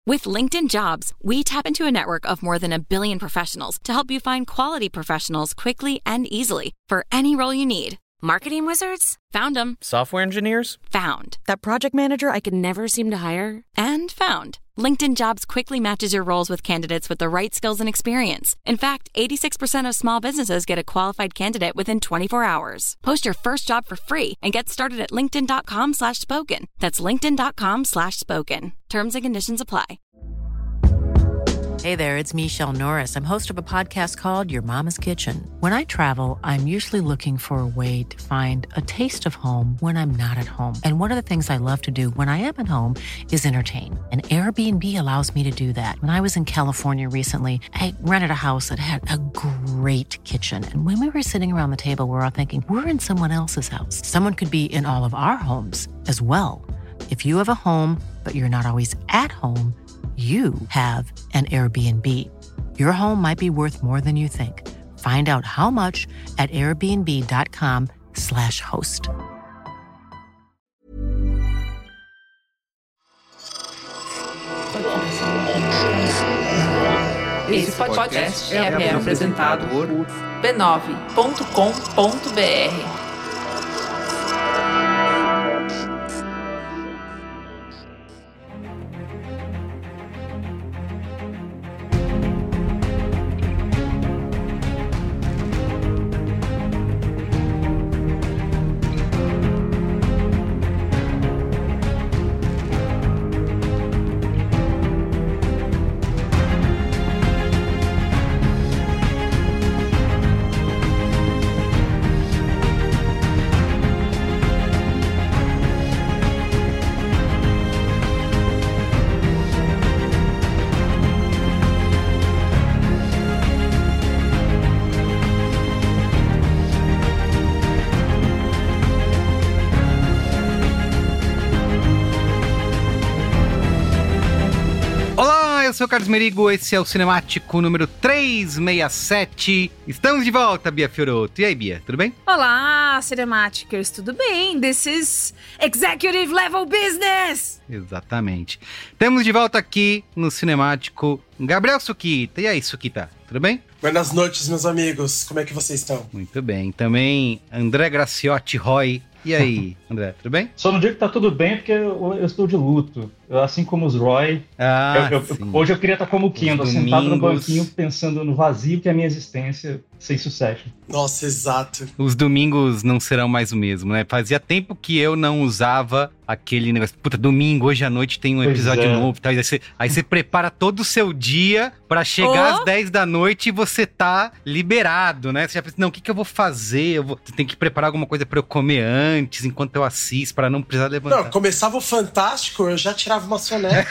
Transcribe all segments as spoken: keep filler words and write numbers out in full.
With LinkedIn Jobs, we tap into a network of more than a billion professionals to help you find quality professionals quickly and easily for any role you need. Marketing wizards? Found them. Software engineers? Found. That project manager I could never seem to hire? And found. LinkedIn Jobs quickly matches your roles with candidates with the right skills and experience. In fact, eighty-six percent of small businesses get a qualified candidate within twenty-four hours. Post your first job for free and get started at linkedin.com slash spoken. That's linkedin.com slash spoken. Terms and conditions apply. Hey there, it's Michelle Norris. I'm host of a podcast called Your Mama's Kitchen. When I travel, I'm usually looking for a way to find a taste of home when I'm not at home. And one of the things I love to do when I am at home is entertain. And Airbnb allows me to do that. When I was in California recently, I rented a house that had a great kitchen. And when we were sitting around the table, we were all thinking, we're in someone else's house. Someone could be in all of our homes as well. If you have a home, but you're not always at home, you have an Airbnb. Your home might be worth more than you think. Find out how much at airbnb.com slash host. Esse podcast é, é apresentado por b nove ponto com ponto b r. Eu sou o Carlos Merigo, esse é o Cinemático número trezentos e sessenta e sete. Estamos de volta, Bia Fiorotto. E aí, Bia, tudo bem? Olá, Cinematicers, tudo bem? This is Executive Level Business! Exatamente. Temos de volta aqui no Cinemático Gabriel Suquita. E aí, Suquita, tudo bem? Buenas noites, meus amigos. Como é que vocês estão? Muito bem. Também André Graciotti Roy. E aí, André, tudo bem? Só não digo que tá tudo bem porque eu, eu estou de luto. Eu, assim como os Roy. Ah, eu, eu, hoje eu queria estar como o Kendall, sentado no banquinho, pensando no vazio que é a minha existência sem sucesso. Nossa, exato. Os domingos não serão mais o mesmo, né? Fazia tempo que eu não usava aquele negócio. Puta, domingo, hoje à noite tem um Pois episódio é. novo. Tá? Aí, você, aí você prepara todo o seu dia pra chegar Oh. às dez da noite e você tá liberado, né? Você já pensa, não, o que, que eu vou fazer? Eu vou... Você tem que preparar alguma coisa pra eu comer antes, enquanto eu assisto, pra não precisar levantar. Não, começava o Fantástico, eu já tirava uma soneca.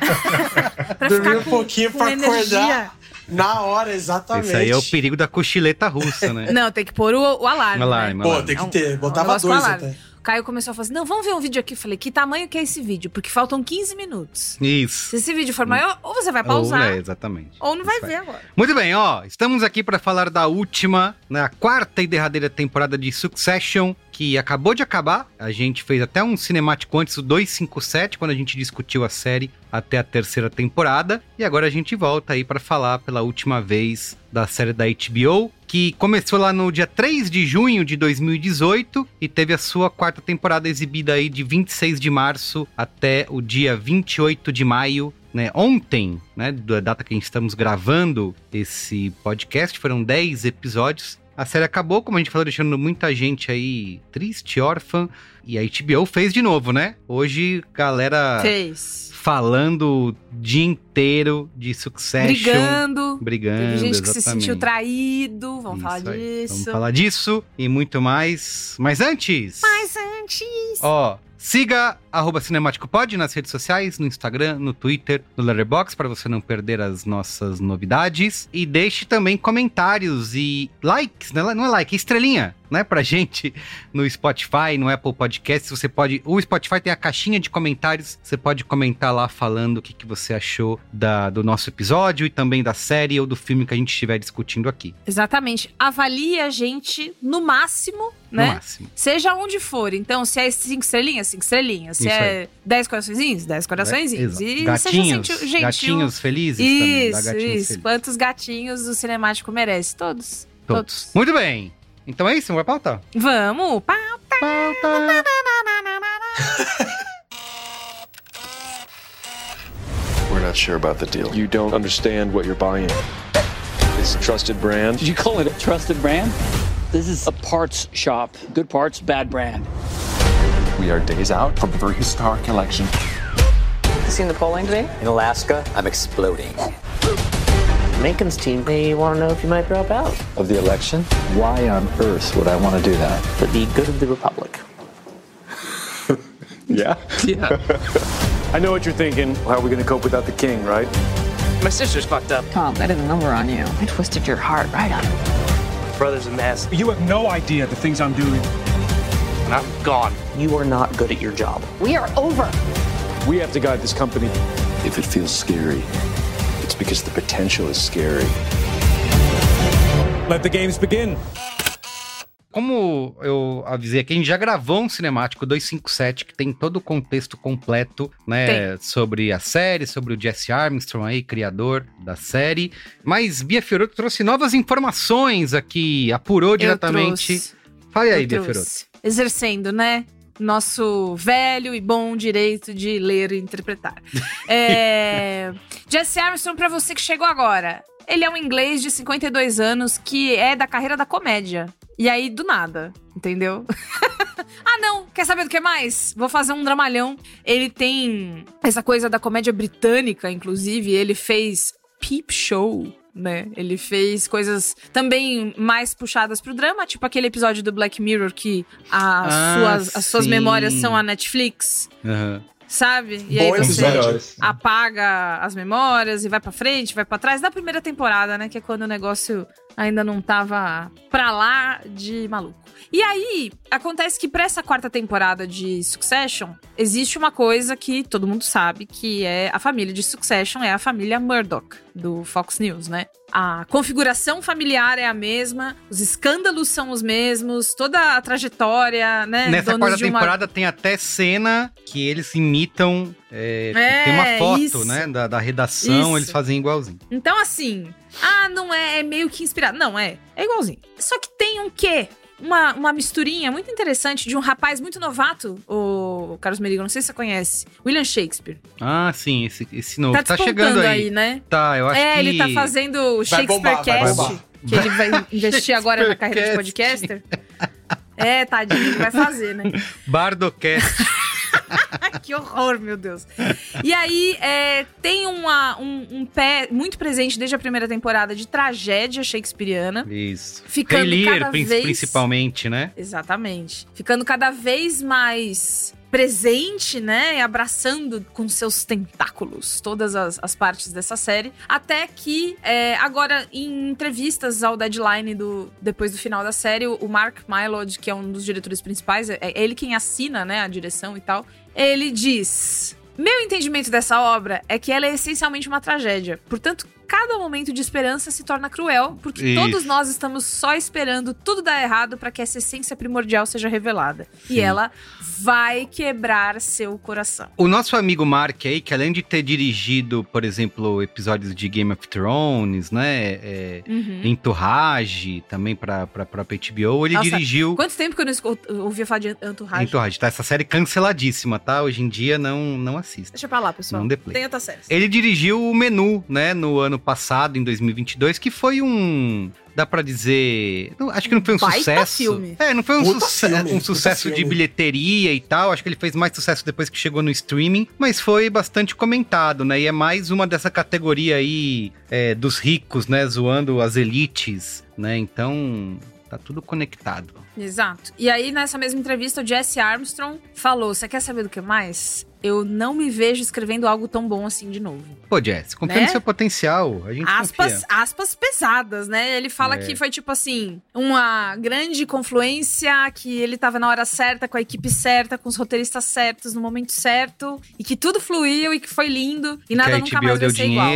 Pra Dormia ficar um com, pouquinho com pra energia. acordar na hora, exatamente. Esse aí é o perigo da cochileta russa, né? Não, tem que pôr o, o alarme. Alarme, né? Pô, alarme. tem que É um- ter. é um Botava negócio com dois alarme. até. O Caio começou a falar assim, não, vamos ver um vídeo aqui. Eu falei, que tamanho que é esse vídeo? Porque faltam quinze minutos. Isso. Se esse vídeo for maior, ou você vai pausar, Ou, é, exatamente. ou não vai Isso aí. ver agora. Muito bem, ó, estamos aqui para falar da última, né, a quarta e derradeira temporada de Succession, que acabou de acabar. A gente fez até um cinemático antes, o duzentos e cinquenta e sete, quando a gente discutiu a série até a terceira temporada. E agora a gente volta aí para falar pela última vez da série da H B O, que começou lá no dia três de junho de dois mil e dezoito e teve a sua quarta temporada exibida aí de vinte e seis de março até o dia vinte e oito de maio. Né, ontem, né, da data que a gente estamos gravando esse podcast, foram dez episódios. A série acabou, como a gente falou, deixando muita gente aí triste, órfã. E a H B O fez de novo, né? Hoje, galera Fez. falando o dia inteiro de Succession. Brigando. Brigando, Teve gente que se exatamente. sentiu traído. Vamos Isso falar aí. disso. Vamos falar disso e muito mais. Mas antes... Mas antes... Ó, siga arroba CinemáticoPod nas redes sociais, no Instagram, no Twitter, no Letterboxd, para você não perder as nossas novidades. E deixe também comentários e likes, né? Não é like, é estrelinha, né? Pra gente no Spotify, no Apple Podcasts. Você pode... O Spotify tem a caixinha de comentários. Você pode comentar lá falando o que, que você achou da, do nosso episódio e também da série ou do filme que a gente estiver discutindo aqui. Exatamente. Avalie a gente no máximo, No né? máximo. Seja onde for. Então, se é cinco estrelinhas, cinco estrelinhas. Se Se Isso é aí. dez coraçõezinhos, dez coraçõezinhos. É, e gatinhos, seja gentil, gatinhos felizes também. Dá Isso, gatinhos isso. felizes. Quantos gatinhos o cinemático merece? Todos. Todos. Muito bem. Então é isso, vai pautar. Vamos! Pauta! Pauta! We're not sure about the deal. You don't understand what you're buying. It's a trusted brand. Did you call it a trusted brand? This is a parts shop. Good parts, bad brand. We are days out from a very historic election. You seen the polling today? In Alaska, I'm exploding. Macon's team, they want to know if you might drop out. Of the election? Why on earth would I want to do that? For the good of the Republic. Yeah? Yeah. I know what you're thinking. How are we going to cope without the king, right? My sister's fucked up. Tom, I did a number on you. I twisted your heart right up. Brother's a mess. You have no idea the things I'm doing. And I'm gone. You are not good at your job. We are over. We have to guide this company. If it feels scary, it's because the potential is scary. Let the games begin. Como eu avisei aqui, a gente já gravou um cinemático duzentos e cinquenta e sete que tem todo o contexto completo, né, tem. Sobre a série, sobre o Jesse Armstrong aí, criador da série. Mas Bia Fiorotto trouxe novas informações aqui, apurou eu diretamente. Trouxe. Fale aí, eu Bia trouxe. Fiorotto. Exercendo, né? Nosso velho e bom direito de ler e interpretar. é... Jesse Armstrong, pra você que chegou agora. Ele é um inglês de cinquenta e dois anos que é da carreira da comédia. E aí, do nada, entendeu? Ah, não! Quer saber do que mais? Vou fazer um dramalhão. Ele tem essa coisa da comédia britânica, inclusive. Ele fez Peep Show, né? Ele fez coisas também mais puxadas pro drama, tipo aquele episódio do Black Mirror que as, ah, suas, as suas memórias são a Netflix. Aham. Uhum. Sabe? E Bom aí você episódio. apaga as memórias e vai pra frente, vai pra trás. Da primeira temporada, né? Que é quando o negócio ainda não tava pra lá de maluco. E aí, acontece que pra essa quarta temporada de Succession, existe uma coisa que todo mundo sabe, que é a família de Succession, é a família Murdoch, do Fox News, né? A configuração familiar é a mesma, os escândalos são os mesmos, toda a trajetória, né? Nessa Donos quarta de uma... temporada tem até cena que eles imitam, é, É, tem uma foto, isso. né, da, da redação, Isso. eles fazem igualzinho. Então, assim, ah, não é, é meio que inspirado. Não, é, é igualzinho. Só que tem um quê? Uma, uma misturinha muito interessante de um rapaz muito novato, o Carlos Merigo, não sei se você conhece, William Shakespeare. Ah, sim, esse, esse novo. Tá, Tá, despontando chegando aí. aí, né? Tá, eu acho é, que... ele tá fazendo o Shakespeare bombar, vai Cast, bombar. que ele vai investir agora na carreira de podcaster. É, tadinho, ele vai fazer, né? Bardocast. Que horror, meu Deus. E aí, é, tem uma, um, um pé muito presente desde a primeira temporada de tragédia shakespeariana. Isso. Ficando Rei Lear, cada prin- vez... principalmente, né? Exatamente. Ficando cada vez mais presente, né? E abraçando com seus tentáculos todas as, as partes dessa série. Até que, é, agora, em entrevistas ao Deadline, do, depois do final da série, o Mark Mylod, que é um dos diretores principais, é, é ele quem assina, né, a direção e tal, ele diz... Meu entendimento dessa obra é que ela é essencialmente uma tragédia. Portanto, cada momento de esperança se torna cruel, porque Isso. todos nós estamos só esperando tudo dar errado para que essa essência primordial seja revelada. Sim. E ela vai quebrar seu coração. O nosso amigo Mark aí, que além de ter dirigido, por exemplo, episódios de Game of Thrones, né, é, Uhum. Entourage, também pra, pra própria H B O, ele Nossa, dirigiu... Quanto tempo que eu não escu- eu ouvia falar de Entourage? Entourage, tá? Essa série canceladíssima, tá? Hoje em dia não, não assista. Deixa pra lá, pessoal. Não dê play. Tem outras séries. Ele dirigiu o Menu, né, no ano passado, em dois mil e vinte e dois, que foi um... Dá pra dizer... não, acho que não foi um Baita sucesso. filme. É, não foi um, Puta suce- filme, um puta sucesso de filme. bilheteria e tal. Acho que ele fez mais sucesso depois que chegou no streaming. Mas foi bastante comentado, né? E é mais uma dessa categoria aí é, dos ricos, né? Zoando as elites, né? Então... tá tudo conectado. Exato. E aí, nessa mesma entrevista, o Jesse Armstrong falou, você quer saber do que mais? Eu não me vejo escrevendo algo tão bom assim de novo. Pô, Jess, confia Né? no seu potencial. A gente Aspas, confia. aspas pesadas, né? Ele fala É. que foi tipo assim, uma grande confluência, que ele tava na hora certa, com a equipe certa, com os roteiristas certos, no momento certo, e que tudo fluiu e que foi lindo, e nada que a nunca H B O mais vai deu ser igual. dinheiro.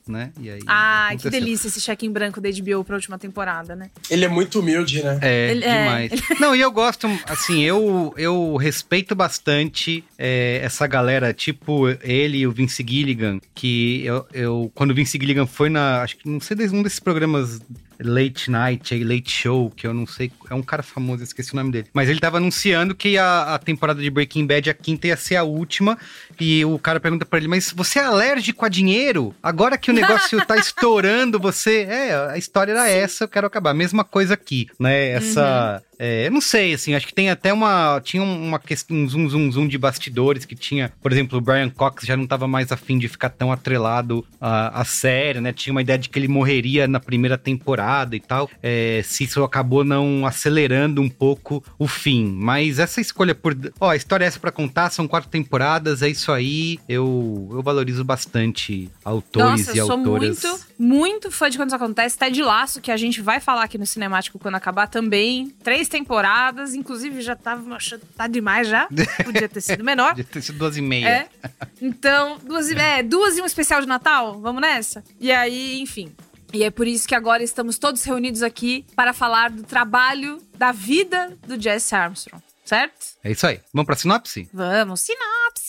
né? E aí, Ai, que delícia esse cheque em branco da H B O pra última temporada, né? Ele é muito humilde, né? É, Ele- é. demais. Não, e eu gosto, assim, eu, eu respeito bastante é, essa galera, tipo ele e o Vince Gilligan, que eu, eu quando o Vince Gilligan foi na, acho que não sei, um desses programas Late Night, aí, Late Show, que eu não sei, é um cara famoso, eu esqueci o nome dele. Mas ele tava anunciando que a, a temporada de Breaking Bad, a quinta, ia ser a última, e o cara pergunta pra ele, mas você é alérgico a dinheiro? Agora que o negócio tá estourando, você... É, a história era essa, eu quero acabar. Mesma coisa aqui, né? Essa... Uhum. É, eu não sei, assim, acho que tem até uma... Tinha uma questão, um zoom, zoom, zoom de bastidores que tinha... Por exemplo, o Brian Cox já não tava mais afim de ficar tão atrelado à, à série, né? Tinha uma ideia de que ele morreria na primeira temporada e tal. É, se isso acabou não acelerando um pouco o fim. Mas essa escolha por... Ó, a história é essa pra contar, são quatro temporadas, é isso aí. Eu, eu valorizo bastante autores Nossa, e eu sou autoras. muito, muito fã de quando isso acontece. Ted Lasso, que a gente vai falar aqui no Cinemático quando acabar também. Três temporadas, inclusive já tava achando que tá demais já. Podia ter sido menor. Podia ter sido duas e meia. É. Então, duas e, é, duas e um especial de Natal, vamos nessa? E aí, enfim. E é por isso que agora estamos todos reunidos aqui para falar do trabalho, da vida do Jesse Armstrong, certo? É isso aí. Vamos pra sinopse? Vamos, sinopse!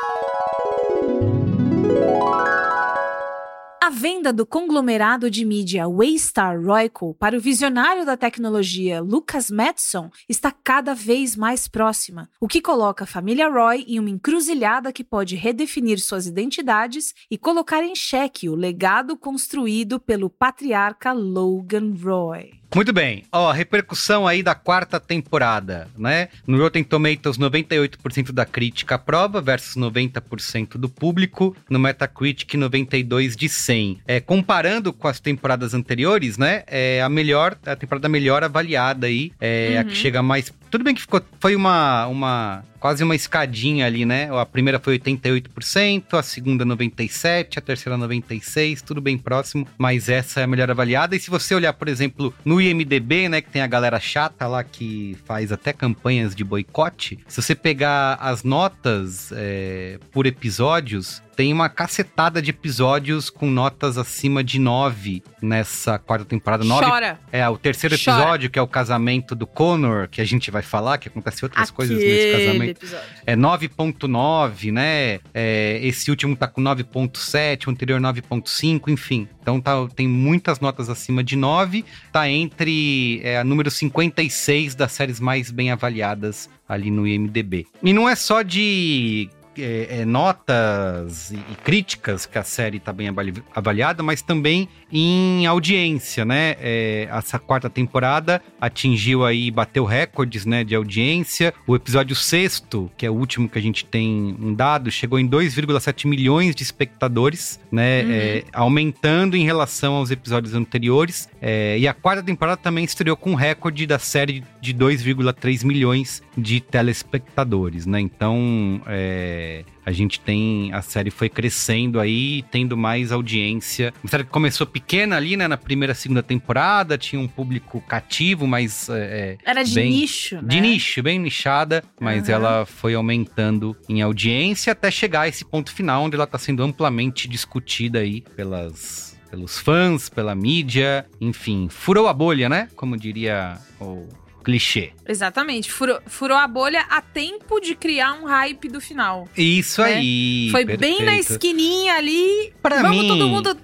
A venda do conglomerado de mídia Waystar Royco para o visionário da tecnologia Lucas Matson está cada vez mais próxima, o que coloca a família Roy em uma encruzilhada que pode redefinir suas identidades e colocar em xeque o legado construído pelo patriarca Logan Roy. Muito bem, ó, a repercussão aí da quarta temporada, né? No Rotten Tomatoes, noventa e oito por cento da crítica aprova versus noventa por cento do público. No Metacritic, noventa e dois de cem. É, comparando com as temporadas anteriores, né? É a melhor, a temporada melhor avaliada aí. É uhum. a que chega mais... Tudo bem que ficou, foi uma, uma... quase uma escadinha ali, né? A primeira foi oitenta e oito por cento, a segunda noventa e sete por cento, a terceira noventa e seis por cento, tudo bem próximo, mas essa é a melhor avaliada. E se você olhar, por exemplo, no I M D B, né, que tem a galera chata lá que faz até campanhas de boicote, se você pegar as notas é, por episódios, tem uma cacetada de episódios com notas acima de nove nessa quarta temporada. nove, Chora! É, o terceiro Chora. episódio, que é o casamento do Connor, que a gente vai falar, que acontecem outras Aquele coisas nesse casamento. Episódio. É nove ponto nove, né? É, esse último tá com nove ponto sete, o anterior nove ponto cinco, enfim. Então tá, tem muitas notas acima de nove. Tá entre é, a número cinquenta e seis das séries mais bem avaliadas ali no I M D B. E não é só de... É, é, notas e, e críticas que a série tá bem avali- avaliada, mas também em audiência, né? É, essa quarta temporada atingiu aí, bateu recordes, né, de audiência. O episódio sexto, que é o último que a gente tem um dado, chegou em dois vírgula sete milhões de espectadores, né? Uhum. É, aumentando em relação aos episódios anteriores. É, e a quarta temporada também estreou com um recorde da série de dois vírgula três milhões de telespectadores, né? Então, é, a gente tem... A série foi crescendo aí, tendo mais audiência. Uma série que começou pequena ali, né? Na primeira, segunda temporada, tinha um público cativo, mas... É, Era de bem, nicho, né? De nicho, bem nichada, mas uhum. ela foi aumentando em audiência até chegar a esse ponto final, onde ela tá sendo amplamente discutida aí pelas... pelos fãs, pela mídia, enfim, furou a bolha, né? Como diria o clichê. Exatamente, furou, furou a bolha a tempo de criar um hype do final. Isso né? aí, Foi perfeito. Bem na esquininha ali, pra vamos mim, todo mundo...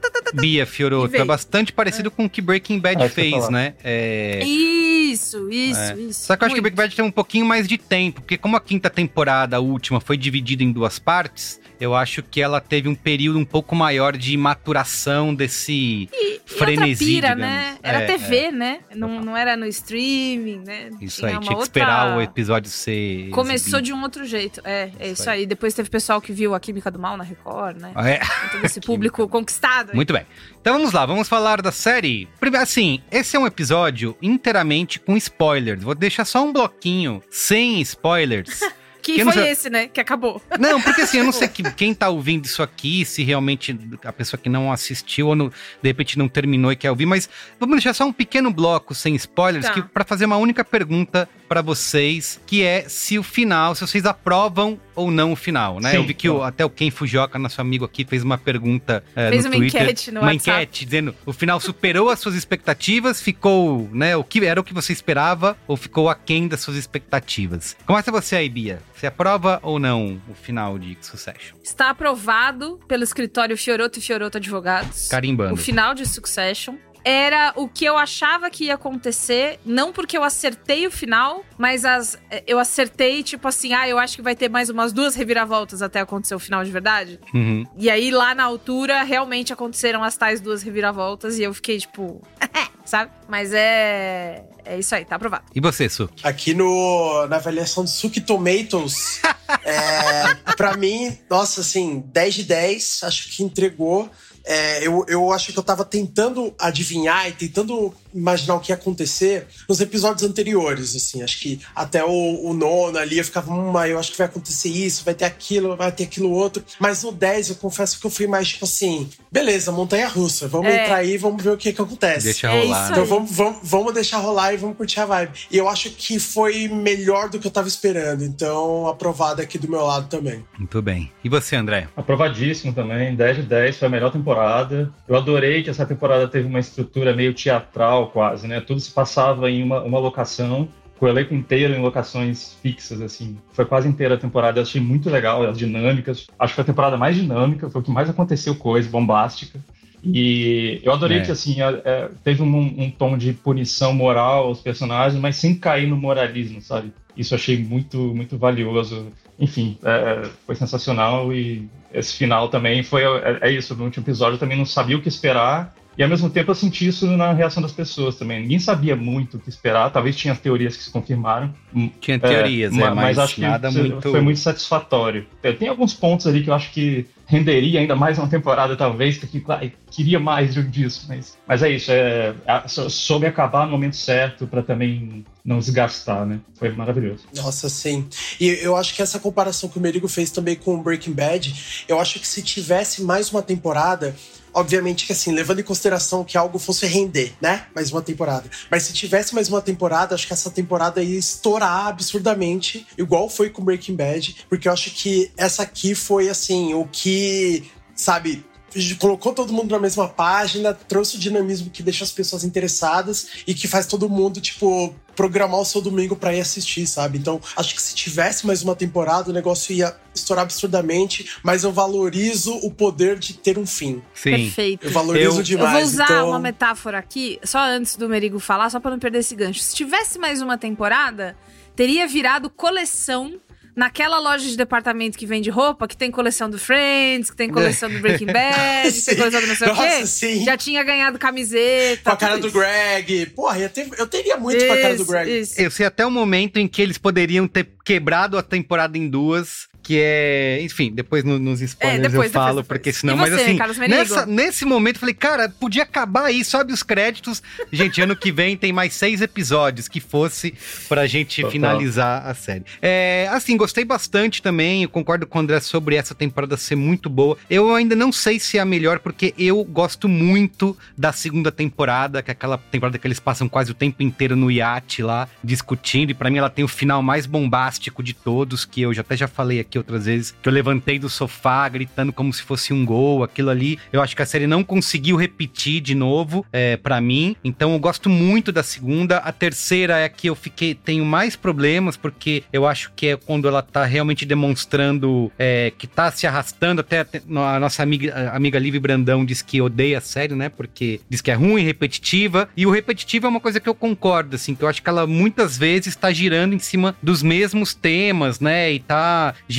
Bia Fiorotto, é bastante parecido é. com o que Breaking Bad é, fez, né? É... Isso, isso, é. isso. Só que eu acho muito. que Breaking Bad tem um pouquinho mais de tempo, porque como a quinta temporada, a última, foi dividida em duas partes, eu acho que ela teve um período um pouco maior de maturação desse e, frenesi, e pira, digamos. né? Era é, T V, é. né? Não, não era no streaming, né? Isso tinha aí, uma tinha que outra... esperar o episódio ser Começou exibido. de um outro jeito, é, é isso, isso aí. aí. Depois teve pessoal que viu A Química do Mal na Record, né? É. Todo esse público conquistado. Muito bem. Então vamos lá, vamos falar da série. Primeiro, assim, esse é um episódio inteiramente com spoilers. Vou deixar só um bloquinho sem spoilers. Que Quem foi não... esse, né? Que acabou. Não, porque assim, eu não sei que, quem tá ouvindo isso aqui, se realmente a pessoa que não assistiu ou não, de repente não terminou e quer ouvir, mas vamos deixar só um pequeno bloco sem spoilers, Tá. que, pra fazer uma única pergunta pra vocês, que é se o final, se vocês aprovam ou não o final, né? Sim, eu vi que o, então. até o Ken Fujioka, nosso amigo aqui, fez uma pergunta é, Fez no uma Twitter. enquete no Uma WhatsApp. enquete dizendo, o final superou as suas expectativas, ficou, né, o que era o que você esperava ou ficou aquém das suas expectativas? Começa você aí, Bia. Você aprova ou não o final de Succession? Está aprovado pelo escritório Fiorotto e Fiorotto Advogados. Carimbando. O final de Succession. Era o que eu achava que ia acontecer, não porque eu acertei o final, mas as, eu acertei, tipo assim, ah, eu acho que vai ter mais umas duas reviravoltas até acontecer o final de verdade. Uhum. E aí, lá na altura, realmente aconteceram as tais duas reviravoltas e eu fiquei, tipo, sabe? Mas é... é isso aí, tá aprovado. E você, Suki? Aqui no, na avaliação do Suki Tomatoes, é, pra mim, nossa, assim, dez de dez, acho que entregou. É, eu, eu acho que eu tava tentando adivinhar e tentando imaginar o que ia acontecer nos episódios anteriores, assim. Acho que até o, o nono ali eu ficava, hum, eu acho que vai acontecer isso, vai ter aquilo, vai ter aquilo outro. Mas no dez eu confesso que eu fui mais tipo assim, beleza, montanha-russa, vamos É. entrar aí e vamos ver o que que acontece. Deixa É rolar. isso né? Então vamos, vamos, vamos deixar rolar e vamos curtir a vibe. E eu acho que foi melhor do que eu tava esperando. Então, aprovado aqui do meu lado também. Muito bem. E você, André? Aprovadíssimo também, dez de dez, foi a melhor temporada. Eu adorei que essa temporada teve uma estrutura meio teatral quase, né? Tudo se passava em uma, uma locação, com o elenco inteiro em locações fixas, assim. Foi quase inteira a temporada, eu achei muito legal, as dinâmicas. Acho que foi a temporada mais dinâmica, foi o que mais aconteceu coisa, bombástica. E eu adorei É. que, assim, é, é, teve um, um tom de punição moral aos personagens, mas sem cair no moralismo, sabe? Isso eu achei muito, muito valioso. Enfim, é, foi sensacional e esse final também foi... É, é isso, no último episódio eu também não sabia o que esperar e, ao mesmo tempo, eu senti isso na reação das pessoas também. Ninguém sabia muito o que esperar, talvez tinha teorias que se confirmaram. Tinha teorias, é, é, mas, mas acho que nada foi, muito... foi muito satisfatório. É, tem alguns pontos ali que eu acho que renderia ainda mais uma temporada, talvez, que eu ah, queria mais de um disso, mas, mas é isso, é, é, soube acabar no momento certo para também não desgastar, né? Foi maravilhoso. Nossa, sim. E eu acho que essa comparação que o Merigo fez também com o Breaking Bad, eu acho que se tivesse mais uma temporada, obviamente que assim, levando em consideração que algo fosse render, né? Mais uma temporada. Mas se tivesse mais uma temporada, acho que essa temporada ia estourar absurdamente, igual foi com Breaking Bad, porque eu acho que essa aqui foi, assim, o que, sabe... colocou todo mundo na mesma página, trouxe o dinamismo que deixa as pessoas interessadas e que faz todo mundo, tipo, programar o seu domingo pra ir assistir, sabe? Então, acho que se tivesse mais uma temporada, o negócio ia estourar absurdamente, mas eu valorizo o poder de ter um fim. Sim. Perfeito. Eu valorizo Eu- demais. Eu vou usar então... uma metáfora aqui, só antes do Merigo falar, só pra não perder esse gancho. Se tivesse mais uma temporada, teria virado coleção naquela loja de departamento que vende roupa, que tem coleção do Friends, que tem coleção do Breaking Bad, que tem coleção do não sei Nossa, o quê. sim. Já tinha ganhado camiseta. Com a cara tudo do isso. Greg. Porra, eu, ter, eu teria muito com a cara do Isso, Greg. isso. Eu sei até o momento em que eles poderiam ter quebrado a temporada em duas, que é... Enfim, depois no- nos spoilers É, depois, eu falo, depois, depois. porque senão... E mas você, assim, Carlos Merigo? nessa, nesse momento eu falei, cara, podia acabar aí, sobe os créditos. Gente, ano que vem tem mais seis episódios, que fosse pra gente Total. finalizar a série. É, assim, gostei bastante também, eu concordo com o André sobre essa temporada ser muito boa. Eu ainda não sei se é a melhor, porque eu gosto muito da segunda temporada, que é aquela temporada que eles passam quase o tempo inteiro no iate lá, discutindo, e pra mim ela tem o final mais bombástico de todos, que eu já, até já falei aqui outras vezes, que eu levantei do sofá gritando como se fosse um gol, aquilo ali, eu acho que a série não conseguiu repetir de novo, é, pra mim, então eu gosto muito da segunda. A terceira é que eu fiquei, tenho mais problemas, porque eu acho que é quando ela tá realmente demonstrando é, que tá se arrastando, até a nossa amiga, a amiga Liv Brandão diz que odeia a série, né, porque diz que é ruim, repetitiva, e o repetitivo é uma coisa que eu concordo, assim, que eu acho que ela muitas vezes tá girando em cima dos mesmos temas, né, e tá girando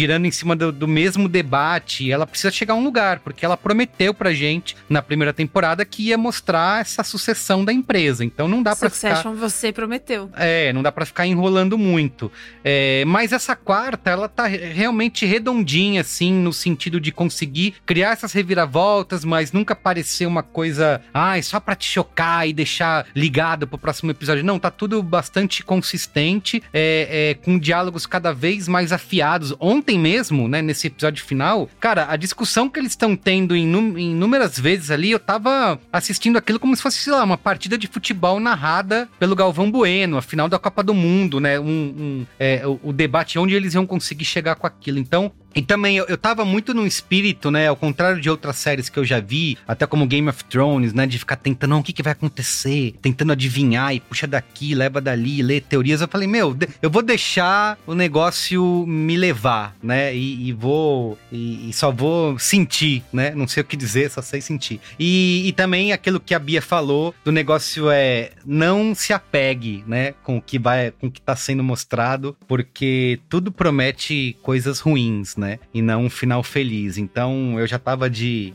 girando em cima do, do mesmo debate, ela precisa chegar a um lugar, porque ela prometeu pra gente, na primeira temporada, que ia mostrar essa sucessão da empresa. Então não dá pra ficar... Succession você prometeu. É, não dá pra ficar enrolando muito. É, mas essa quarta, ela tá realmente redondinha, assim, no sentido de conseguir criar essas reviravoltas, mas nunca parecer uma coisa, ai, só pra te chocar e deixar ligado pro próximo episódio. Não, tá tudo bastante consistente, é, é, com diálogos cada vez mais afiados. Ontem mesmo, né, nesse episódio final, cara, a discussão que eles estão tendo em inúmeras vezes ali, eu tava assistindo aquilo como se fosse, sei lá, uma partida de futebol narrada pelo Galvão Bueno, a final da Copa do Mundo, né, um, um, é, o, o debate onde eles iam conseguir chegar com aquilo. Então, e também, eu, eu tava muito no espírito, né, ao contrário de outras séries que eu já vi, até como Game of Thrones, né, de ficar tentando, não, o que que vai acontecer? Tentando adivinhar e puxa daqui, leva dali, lê teorias. Eu falei, meu, eu vou deixar o negócio me levar, né, e, e vou, e, e só vou sentir, né, não sei o que dizer, só sei sentir. E, e também aquilo que a Bia falou, do negócio é, não se apegue, né, com o que vai, com o que tá sendo mostrado, porque tudo promete coisas ruins, né? E não um final feliz. Então eu já tava de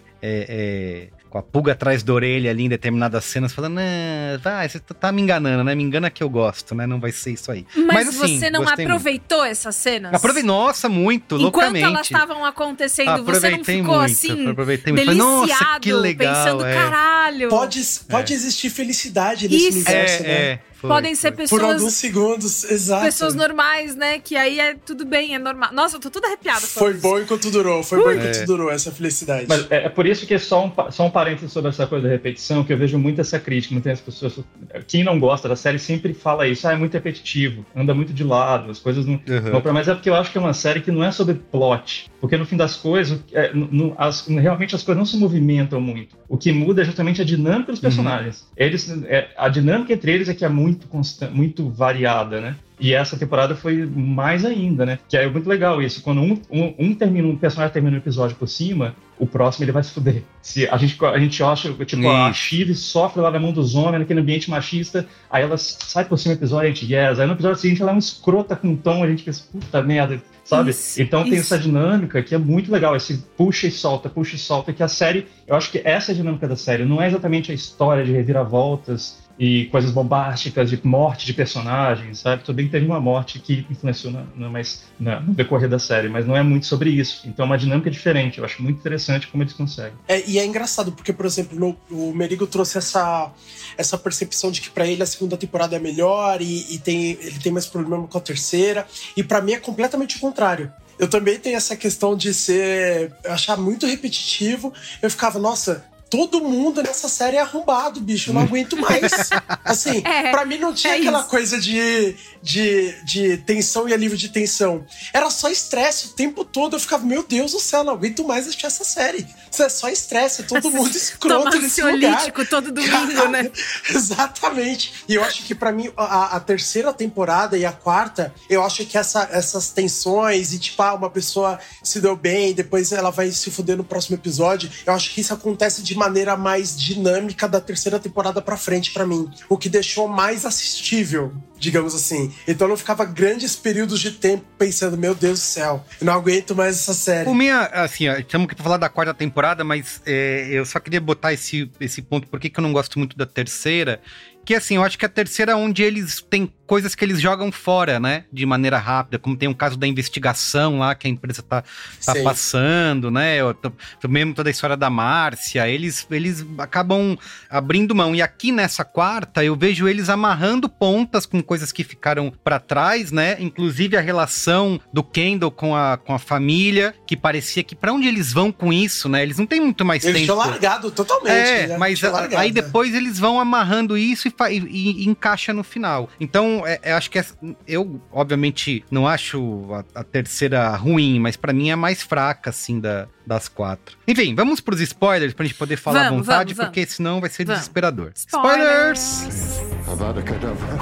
é, é, com a pulga atrás da orelha ali em determinadas cenas, falando, não, vai, você tá me enganando, né? Me engana que eu gosto, né? Não vai ser isso aí. Mas, Mas assim, você não aproveitou muito. Essas cenas? Aproveitei, nossa, muito, Enquanto loucamente. Enquanto elas estavam acontecendo, você não ficou muito, assim, aproveitei muito. deliciado, nossa, que legal, pensando, é. caralho. Pode, pode É. existir felicidade nesse Isso. universo, É, né? é. Foi, Podem ser foi. pessoas... Por alguns segundos, exato. Pessoas normais, né? Que aí é tudo bem, é normal. Nossa, eu tô toda arrepiada. Foi bom enquanto durou, foi bom enquanto É. durou essa felicidade. Mas é, é por isso que é só um, pa- só um parênteses sobre essa coisa da repetição, que eu vejo muito essa crítica, muitas pessoas, quem não gosta da série sempre fala isso, ah, é muito repetitivo, anda muito de lado, as coisas não... Uhum. não mas é porque eu acho que é uma série que não é sobre plot, porque no fim das coisas, é, no- no- as- realmente as coisas não se movimentam muito. O que muda é justamente a dinâmica dos personagens. Eles, é, a dinâmica entre eles é que é muito constante, muito variada, né? E essa temporada foi mais ainda, né? Que é muito legal isso. Quando um, um, um termina, um personagem termina um episódio por cima, o próximo ele vai se fuder. Se a gente, a gente acha, tipo, a Isso. Shiv sofre lá na mão dos homens, naquele ambiente machista, aí ela sai por cima do episódio, a gente, yes. Aí no episódio seguinte ela é uma escrota com um tom, a gente pensa, puta merda, sabe? Isso, então tem isso. essa dinâmica que é muito legal, esse puxa e solta, puxa e solta, que a série, eu acho que essa é a dinâmica da série, não é exatamente a história de reviravoltas e coisas bombásticas, de morte de personagens, sabe? Tudo bem que teve uma morte que influenciou na, na, mas, na, no decorrer da série, mas não é muito sobre isso. Então é uma dinâmica diferente, eu acho muito interessante como eles conseguem. É, e é engraçado, porque, por exemplo, no- o Merigo trouxe essa, essa percepção de que pra ele a segunda temporada é melhor e, e tem, ele tem mais problema com a terceira. E pra mim é completamente o contrário. Eu também tenho essa questão de ser... eu achar muito repetitivo. Eu ficava, nossa... Todo mundo nessa série é arrombado, bicho. Eu não aguento mais. Assim, É, pra mim não tinha é aquela isso. coisa de, de, de tensão e alívio de tensão. Era só estresse o tempo todo. Eu ficava, meu Deus do céu, não aguento mais assistir essa série. Isso é só estresse, é todo mundo escroto Toma nesse lugar. ansiolítico todo domingo, né? Exatamente. E eu acho que pra mim a, a terceira temporada e a quarta, eu acho que essa, essas tensões e tipo, ah, uma pessoa se deu bem, depois ela vai se fuder no próximo episódio, eu acho que isso acontece de maneira mais dinâmica da terceira temporada pra frente pra mim, o que deixou mais assistível, digamos assim. Então eu não ficava grandes períodos de tempo pensando, meu Deus do céu, eu não aguento mais essa série. O minha, assim, ó, estamos aqui pra falar da quarta temporada, mas é, eu só queria botar esse, esse ponto, por que que eu não gosto muito da terceira, que assim, eu acho que a terceira é onde eles têm coisas que eles jogam fora, né, de maneira rápida, como tem um caso da investigação lá, que a empresa tá, tá Sim. passando, né, eu tô, tô mesmo toda a história da Márcia, eles, eles acabam abrindo mão, e aqui nessa quarta eu vejo eles amarrando pontas com coisas que ficaram pra trás, né, inclusive a relação do Kendall com a, com a família, que parecia que pra onde eles vão com isso, né, eles não têm muito mais Eles tempo. tinham largado totalmente. É, né? mas Tinha a- largado, aí né? depois eles vão amarrando isso e, fa- e- e- e encaixa no final. Então, é, é, acho que essa- eu, obviamente, não acho a, a terceira ruim, mas pra mim é a mais fraca, assim, da, das quatro. Enfim, vamos pros spoilers pra gente poder falar à Vamos, vontade, vamos, porque senão vai ser Vamos. desesperador. Spoilers! Spoilers! Avada Kedavra.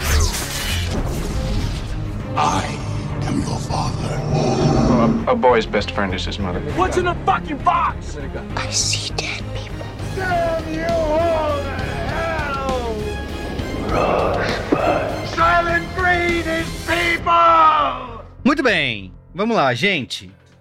A, a boy's best friend is his mother. What's in the fucking box? I see dead people. Damn you all to hell! Silent Green is people! Muito bem, vamos lá, gente.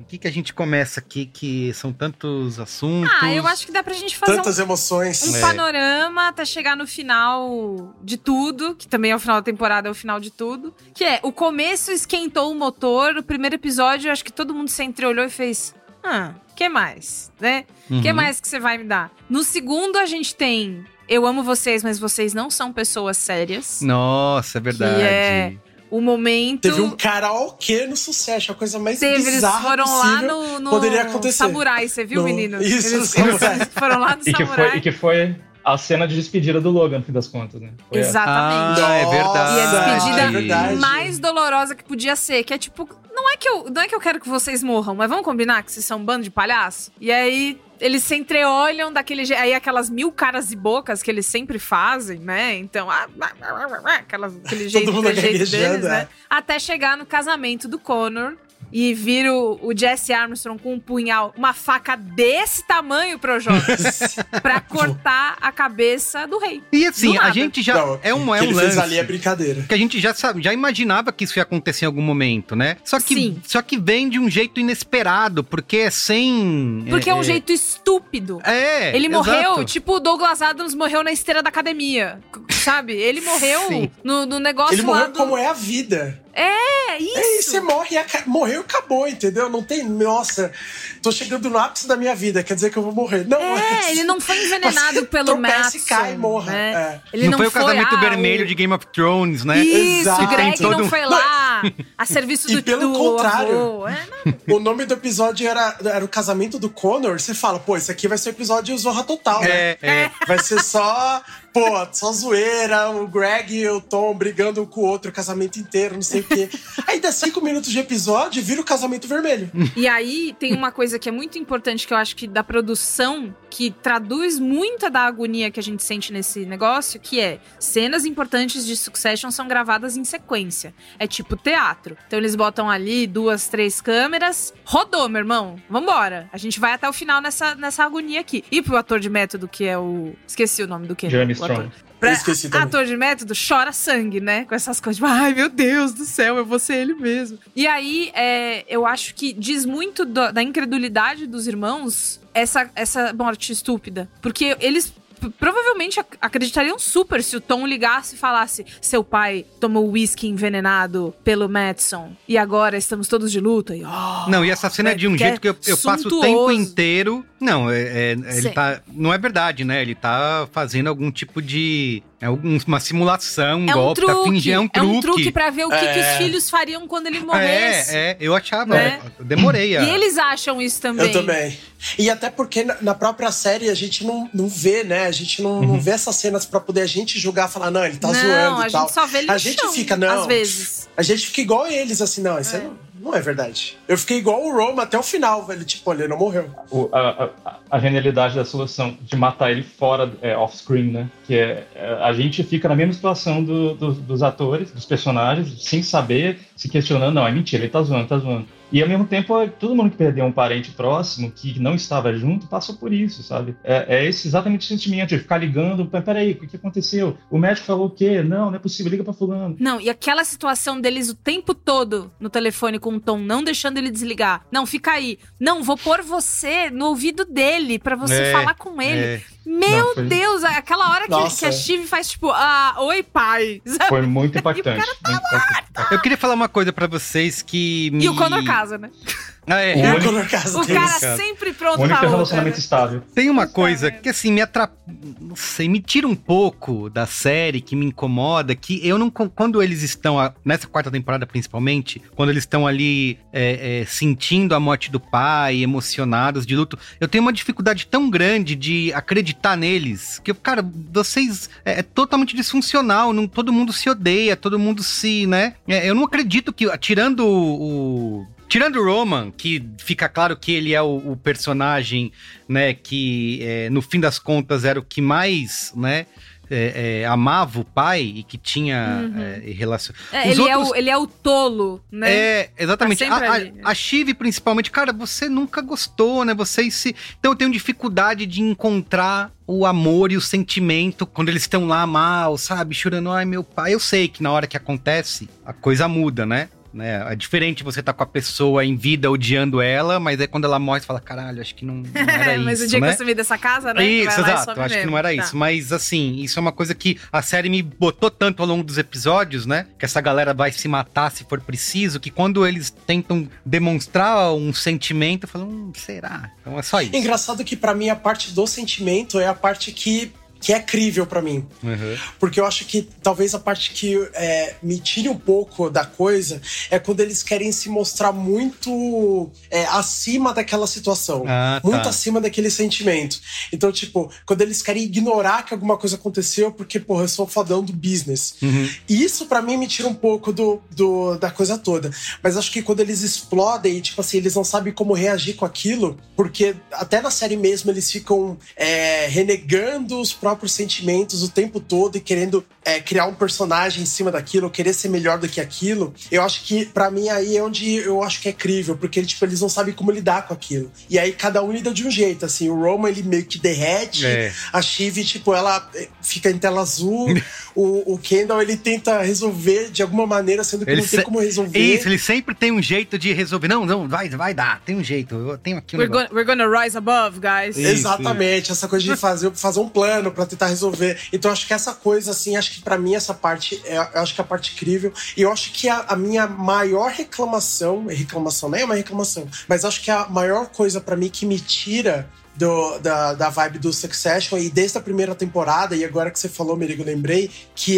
O que, que a gente começa aqui, que são tantos assuntos? Ah, eu acho que dá pra gente fazer Tantas um, emoções. um É. panorama até chegar no final de tudo, que também é o final da temporada, é o final de tudo. Que é, o começo esquentou o motor, o primeiro episódio, eu acho que todo mundo se entreolhou e fez... Ah, que mais, né? O Uhum. que mais que você vai me dar? No segundo, a gente tem... Eu amo vocês, mas vocês não são pessoas sérias. Nossa, é verdade. Que é o momento... Teve um karaokê no Sucesso, a coisa mais Teve, bizarra eles foram possível lá no, no poderia acontecer. Samurai, você viu, No- menino? Isso, Eles Samurai. foram lá no E que, Samurai. foi, e que foi a cena de despedida do Logan, no fim das contas, né? Foi essa. Exatamente. Ah, é verdade. E a despedida é verdade. mais dolorosa que podia ser, que é tipo, não é que eu, não é que eu quero que vocês morram, mas vamos combinar que vocês são um bando de palhaço? E aí eles se entreolham daquele jeito, aí aquelas mil caras e bocas que eles sempre fazem, né? Então, ah, ah, ah, ah, ah, aquelas, aquele jeito, mundo jeito deles, gaguejando, né? é. Até chegar no casamento do Connor. E vir o, o Jesse Armstrong com um punhal, uma faca desse tamanho, Projota, pra cortar a cabeça do rei. E assim, Do a nada. gente já... Não, é um, é que um ele lance... fez ali é brincadeira. Que a gente já sabe, já imaginava que isso ia acontecer em algum momento, né? Só que, Sim. só que vem de um jeito inesperado, porque é sem... Porque é, um jeito estúpido. É, Ele morreu, exato. tipo o Douglas Adams morreu na esteira da academia, sabe? Ele morreu Sim. no, no negócio Ele lá morreu do... como é a vida. É, isso. É isso, você morre, e aca- morreu e acabou, entendeu? Não tem, nossa, tô chegando no ápice da minha vida, quer dizer que eu vou morrer. Não, É, ele não foi envenenado Você pelo tropeça Madison, e cai e morra. né? É. Ele não, não foi o casamento ah, vermelho o- de Game of Thrones, né? Isso, Exato. o Greg Tem todo não um- foi lá a serviço E do, pelo do contrário. avô. É, não. O nome do episódio era, era o casamento do Connor. Você fala, pô, esse aqui vai ser o episódio Zorra Total, né? É, é. Vai ser só, pô, só zoeira, o Greg e o Tom brigando um com o outro o casamento inteiro, não sei o quê. Aí dá cinco minutos de episódio e vira o casamento vermelho. E aí tem uma coisa que é muito importante que eu acho que da produção, que traduz muita da agonia que a gente sente nesse negócio, que é cenas importantes de Succession são gravadas em sequência. É tipo teatro. Então eles botam ali duas, três câmeras. Rodou, meu irmão. Vambora. A gente vai até o final nessa, nessa agonia aqui. E pro ator de método, que é o... Esqueci o nome do que? Jeremy O Strong. ator. Pra Eu esqueci também. ator de método, chora sangue, né? Com essas coisas. Tipo, ai, meu Deus do céu, eu vou ser ele mesmo. E aí, é, eu acho que diz muito do- da incredulidade dos irmãos essa, essa morte estúpida. Porque eles p- provavelmente ac- acreditariam super se o Tom ligasse e falasse: seu pai tomou uísque envenenado pelo Madison e agora estamos todos de luta. E, oh, Não, e essa cena é de um que jeito que eu, eu passo o tempo suntuoso. inteiro... Não, é, é- ele Sim. tá... Não é verdade, né? Ele tá fazendo algum tipo de... É algum- uma simulação, um É um golpe, tá truque, fingindo, é um truque. É um truque pra ver o que, que os É. filhos fariam quando ele morresse. É, é, eu achava, Né? eu demorei a... E eles acham isso também. Eu também. E até porque na, na própria série a gente não, não vê, né? A gente não, não vê essas cenas pra poder a gente julgar, falar, não, ele tá Não, zoando a e tal. gente só vê ele A no gente chão, fica, não. às vezes. A gente fica igual eles, assim, não, isso É. aí não, não é verdade. Eu fiquei igual o Roma até o final, velho. Tipo, ele não morreu. O- a, a, a genialidade da solução de matar ele fora, é, off-screen, né? Que é, é, a gente fica na mesma situação do, do- dos atores, dos personagens, sem saber, se questionando, não, é mentira, ele tá zoando, tá zoando. E ao mesmo tempo, todo mundo que perdeu um parente próximo, que não estava junto, passou por isso, sabe? É, é esse exatamente o sentimento de ficar ligando, "Pera- peraí, o que aconteceu? O médico falou o quê? Não, não é possível, liga pra fulano. Não, e aquela situação deles o tempo todo no telefone com o Tom, não deixando ele desligar. Não, fica aí. Não, vou pôr você no ouvido dele pra você É, falar com ele. é. Meu Não, foi- Deus, aquela hora que, Nossa. que a Steve faz tipo, ah, oi pai. Sabe? Foi muito impactante. muito impactante. Eu queria falar uma coisa pra vocês que me... E o Connor casa, né? Ah, é. O E o único- Connor Casa O deles. cara cara. sempre O pronto único pra outra. relacionamento né? estável. Tem uma coisa que, assim, me atrapalha, não sei, me tira um pouco da série, que me incomoda, que eu não... con- Quando eles estão, a- nessa quarta temporada principalmente, quando eles estão ali é, é, sentindo a morte do pai, emocionados, de luto, eu tenho uma dificuldade tão grande de acreditar neles, que, cara, vocês... É, é totalmente disfuncional, não, todo mundo se odeia, todo mundo se, né? É, eu não acredito que, tirando o... o- Tirando o Roman, que fica claro que ele é o, o personagem, né, que é, no fim das contas era o que mais, né, é, é, amava o pai e que tinha Uhum. é, relação. É, Os ele, é outros- o, ele é o tolo, né? É, exatamente. Tá sempre a, ali, né? a, a Shiv, principalmente, cara, você nunca gostou, né? Vocês se. Então eu tenho dificuldade de encontrar o amor e o sentimento quando eles estão lá mal, sabe? Chorando, ai, meu pai. Eu sei que na hora que acontece, a coisa muda, né? né? É diferente você tá com a pessoa em vida odiando ela, mas aí quando ela morre, você fala, caralho, acho que não, não era isso, Mas o dia né? que eu sumi dessa casa, né? Isso, vai lá e exato, some acho que mesmo. não era Tá. isso. Mas, assim, isso é uma coisa que a série me botou tanto ao longo dos episódios, né? Que essa galera vai se matar se for preciso, que quando eles tentam demonstrar um sentimento, eu falo, hum, será? Então é só isso. Engraçado que pra mim a parte do sentimento é a parte que, que é crível pra mim. Uhum. Porque eu acho que talvez a parte que é, me tire um pouco da coisa é quando eles querem se mostrar muito é, acima daquela situação. Ah, tá. Muito acima daquele sentimento. Então, tipo, quando eles querem ignorar que alguma coisa aconteceu porque, porra, eu sou fodão do business. Uhum. E isso pra mim me tira um pouco do, do, da coisa toda. Mas acho que quando eles explodem, tipo assim, eles não sabem como reagir com aquilo, porque até na série mesmo eles ficam é, renegando os próprios sentimentos o tempo todo e querendo é, criar um personagem em cima daquilo, querer ser melhor do que aquilo. Eu acho que pra mim aí é onde eu acho que é crível, porque tipo, eles não sabem como lidar com aquilo. E aí cada um lida de um jeito, assim, o Roman ele meio que derrete, É. a Shiv, tipo, ela fica em tela azul, o, o Kendall ele tenta resolver de alguma maneira, sendo que Ele não tem se- como resolver. Isso, ele sempre tem um jeito de resolver. Não, não, vai, vai dar, tem um jeito. Eu tenho aqui um We're, negócio. gonna, we're gonna rise above, guys. Isso, Exatamente, essa coisa de fazer, fazer um plano pra tentar resolver. Então acho que essa coisa, assim, acho que pra mim essa parte, é, eu acho que é a parte incrível. E eu acho que a, a minha maior reclamação, reclamação nem é uma reclamação, mas acho que a maior coisa pra mim que me tira do, da, da vibe do Succession, e desde a primeira temporada, e agora que você falou, Merigo, lembrei, que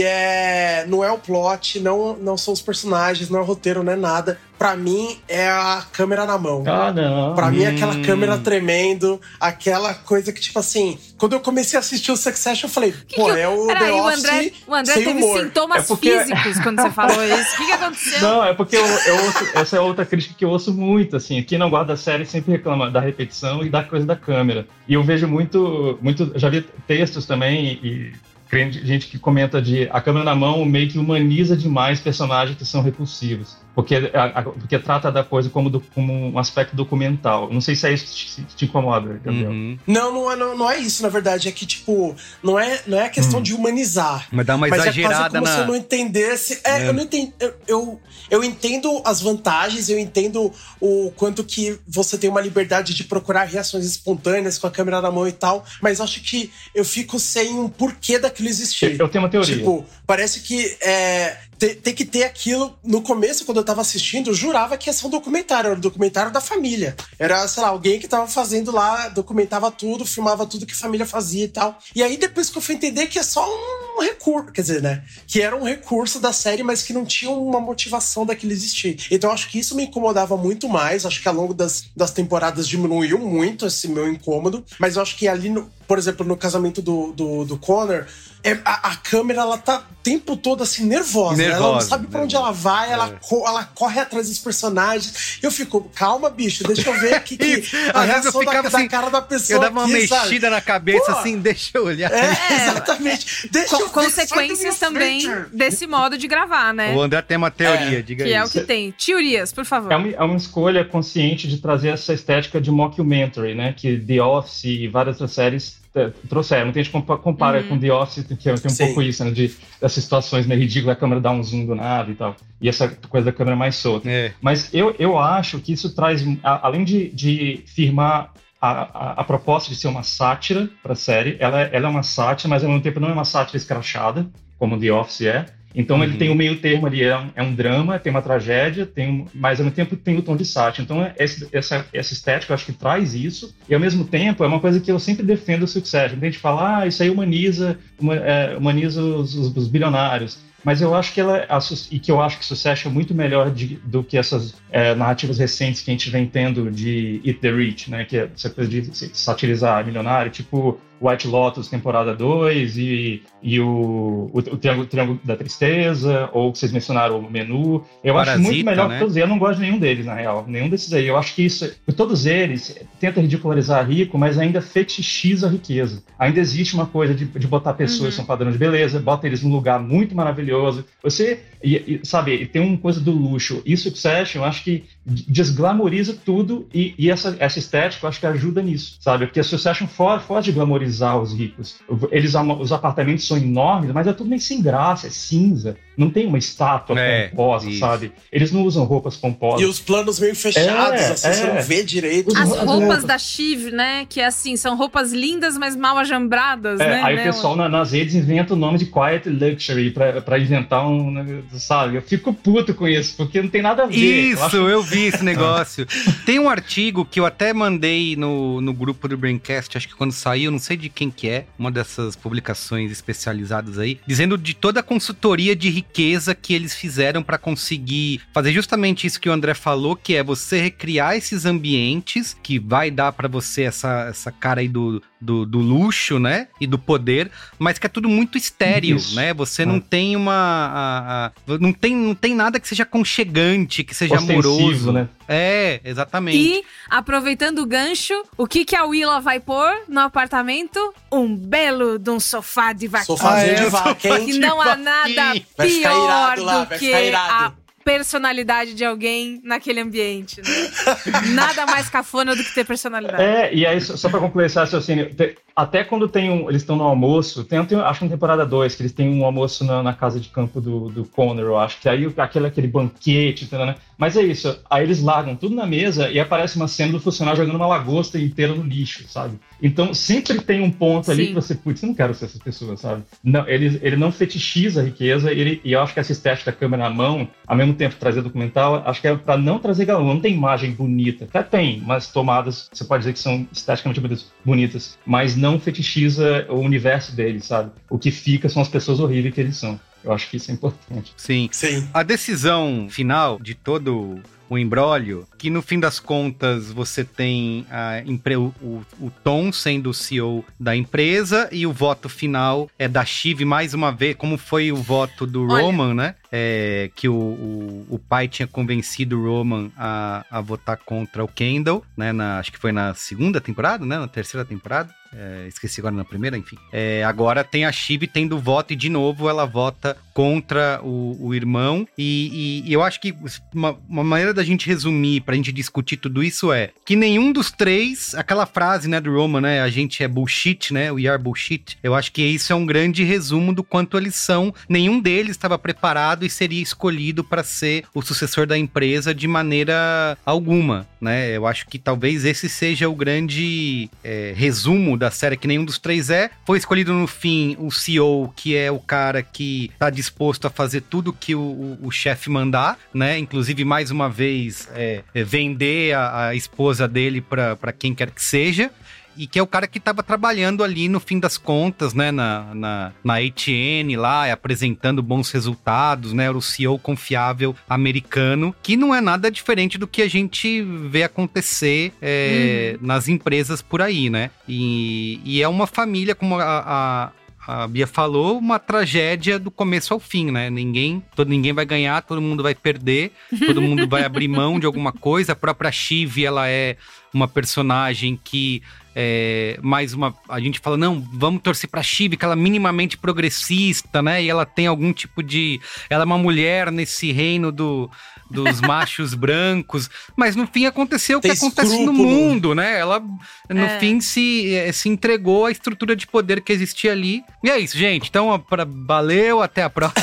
é não é o plot, não, não são os personagens, não é o roteiro, não é nada. Pra mim, é a câmera na mão. Ah, não. Pra mim, é Hum. aquela câmera tremendo, aquela coisa que, tipo assim, quando eu comecei a assistir o Succession, eu falei, pô, que- é o Peraí, The o Office André, o André sem teve humor. sintomas É porque- físicos quando você falou isso. O que, que aconteceu? Não, é porque eu, eu ouço, essa é outra crítica que eu ouço muito, assim, quem não gosta da série sempre reclama da repetição e da coisa da câmera. E eu vejo muito, muito já vi textos também e gente que comenta de a câmera na mão meio que humaniza demais personagens que são repulsivos. Porque, a, a, porque trata da coisa como, do, como um aspecto documental. Não sei se é isso que te, que te incomoda, Gabriel. Uhum. Não, não é, não, não é isso, na verdade. É que, tipo, não é, não é a questão Hum. de humanizar. Mas dá uma Mas é exagerada quase como na... se eu não entendesse. É, É. eu não entendo. Eu, eu, eu entendo as vantagens, eu entendo o quanto que você tem uma liberdade de procurar reações espontâneas com a câmera na mão e tal, mas acho que eu fico sem um porquê daquilo existir. Eu tenho uma teoria. Tipo, parece que é, te- tem que ter aquilo. No começo, quando eu tava assistindo, eu jurava que ia ser um documentário, era um documentário da família. Era, sei lá, alguém que tava fazendo lá, documentava tudo, filmava tudo que a família fazia e tal. E aí, depois que eu fui entender que é só um recurso, quer dizer, né? Que era um recurso da série, mas que não tinha uma motivação daquilo existir. Então, acho que isso me incomodava muito mais. Acho que ao longo das, das temporadas diminuiu muito esse meu incômodo. Mas eu acho que ali, no, por exemplo, no casamento do, do, do Connor, é, a, a câmera, ela tá o tempo todo assim, nervosa. Nervosa, ela não sabe pra onde ela vai, ela, É. co- ela corre atrás dos personagens. Eu fico, calma, bicho, deixa eu ver aqui que a Às vezes eu reação da, ficava da assim, cara da pessoa eu dava uma aqui, mexida sabe? na cabeça, Pô, assim, deixa eu olhar. É, exatamente. Deixa Com- eu ver, sai da consequências minha também frente. desse modo de gravar, né? O André tem uma teoria, diga Que é o isso. que tem. Teorias, por favor. É uma, é uma escolha consciente de trazer essa estética de mockumentary, né? Que The Office e várias outras séries eh, trouxeram. Muita gente compa- compara Uhum. com The Office, que tem um Sim. pouco isso, né? De, dessas situações meio ridículas, a câmera dá um zoom do nada e tal. E essa coisa da câmera mais solta. É. Mas eu, eu acho que isso traz, a- além de, de firmar a, a, a proposta de ser uma sátira para a série, ela, é- ela é uma sátira, mas ao mesmo tempo não é uma sátira escrachada, como The Office é. Então ele Uhum. tem o meio termo ali, é um, é um drama, tem uma tragédia, tem um, mas ao mesmo tempo tem o tom de sátira. Então é esse, essa, essa estética eu acho que traz isso, e ao mesmo tempo é uma coisa que eu sempre defendo o Succession. Tem gente que fala, ah, isso aí humaniza, uma, é, humaniza os, os, os bilionários. Mas eu acho que ela, a, e que eu acho que Succession é muito melhor de, do que essas é, narrativas recentes que a gente vem tendo de Eat the Rich, né? Que é essa coisa de satirizar milionário, tipo White Lotus temporada dois e, e o, o, o Triângulo, Triângulo da Tristeza, ou que vocês mencionaram o Menu. Eu Parasita, acho muito melhor né? que todos eles. Eu não gosto de nenhum deles, na real. Nenhum desses aí. Eu acho que isso, todos eles tentam ridicularizar rico, mas ainda fetichiza a riqueza. Ainda existe uma coisa de, de botar pessoas Uhum. que são padrão de beleza, bota eles num lugar muito maravilhoso. Você, e, e, sabe, e tem uma coisa do luxo. E Succession, eu acho que desglamoriza tudo e, e essa, essa estética eu acho que ajuda nisso, sabe? Porque a Succession foge, foge de glamorizar os ricos. Eles, os apartamentos são enormes, mas é tudo meio sem graça, é cinza. não tem uma estátua é, pomposa, isso. sabe? Eles não usam roupas pomposas. E os planos meio fechados, é, assim, é. você não vê direito. As As roupas da Shiv, né? Que assim, são roupas lindas, mas mal ajambradas, é, né? Aí né? o pessoal na, nas redes inventa o nome de Quiet Luxury pra, pra inventar um, né, sabe? Eu fico puto com isso, porque não tem nada a ver. Isso, eu, acho... eu vi esse negócio. Tem um artigo que eu até mandei no, no grupo do Braincast, acho que quando saiu, não sei de quem que é, uma dessas publicações especializadas aí, dizendo de toda a consultoria de riqueza que eles fizeram para conseguir fazer justamente isso que o André falou, que é você recriar esses ambientes, que vai dar para você essa, essa cara aí do, do, do luxo, né, e do poder, mas que é tudo muito estéril, isso. né, você é. não tem uma... A, a, não, tem, não tem nada que seja aconchegante, que seja amoroso. Né? É, exatamente. E, aproveitando o gancho, o que, que a Willa vai pôr no apartamento? Um belo de um sofá de vaquinha. Sofazinho ah, é, de vaca, hein? Que não há nada vai pior lá, do que a personalidade de alguém naquele ambiente, né? Nada mais cafona do que ter personalidade. É, e aí, só pra concluir esse raciocínio, até quando tem um, eles estão no almoço, tem, tem, acho que na temporada dois, que eles têm um almoço na, na casa de campo do, do Connor, eu acho, que aí aquele, aquele banquete, né? Mas é isso, aí eles largam tudo na mesa e aparece uma cena do funcionário jogando uma lagosta inteira no lixo, sabe? Então sempre tem um ponto ali Sim. que você, putz, eu não quero ser essas pessoas, sabe? Não, ele, ele não fetichiza a riqueza, ele, e eu acho que essa estética da câmera na mão, ao mesmo tempo trazer documental, acho que é pra não trazer galão, não tem imagem bonita, até tem, mas tomadas, você pode dizer que são esteticamente bonitas, mas não fetichiza o universo deles, sabe? O que fica são as pessoas horríveis que eles são. Eu acho que isso é importante. Sim. Sim. A decisão final de todo o imbróglio, que no fim das contas você tem a, o, o, o Tom sendo o C E O da empresa e o voto final é da Shiv mais uma vez, como foi o voto do Olha. Roman, né? É, que o, o, o pai tinha convencido o Roman a, a votar contra o Kendall, né? Na, acho que foi na segunda temporada, né? Na terceira temporada. É, esqueci agora na primeira, enfim. É, agora tem a Shiv tendo voto e de novo ela vota contra o, o irmão e, e, e eu acho que uma, uma maneira da gente resumir, pra gente discutir tudo isso é que nenhum dos três, aquela frase, né, do Roman, né, a gente é bullshit, né, we are bullshit, eu acho que isso é um grande resumo do quanto eles são, nenhum deles estava preparado e seria escolhido para ser o sucessor da empresa de maneira alguma, né, eu acho que talvez esse seja o grande é, resumo da série, que nenhum dos três é, foi escolhido no fim o C E O, que é o cara que tá disposto a fazer tudo que o, o, o chefe mandar, né, inclusive mais uma vez é, é vender a, a esposa dele pra, pra quem quer que seja, e que é o cara que estava trabalhando ali no fim das contas, né, na, na, na A T N lá, apresentando bons resultados, né, era o C E O confiável americano, que não é nada diferente do que a gente vê acontecer é, uhum. nas empresas por aí, né, e, e é uma família, como a, a a Bia falou, uma tragédia do começo ao fim, né? Ninguém, todo, ninguém vai ganhar, todo mundo vai perder, todo mundo vai abrir mão de alguma coisa. A própria Shiv, ela é uma personagem que é, mais uma... A gente fala, não, vamos torcer pra Shiv, que ela é minimamente progressista, né? E ela tem algum tipo de... Ela é uma mulher nesse reino do... dos machos brancos, mas no fim aconteceu o que acontece escrúpulo. no mundo, né? Ela, no é. fim, se, se entregou à estrutura de poder que existia ali. E é isso, gente. Então, pra, valeu, até a próxima.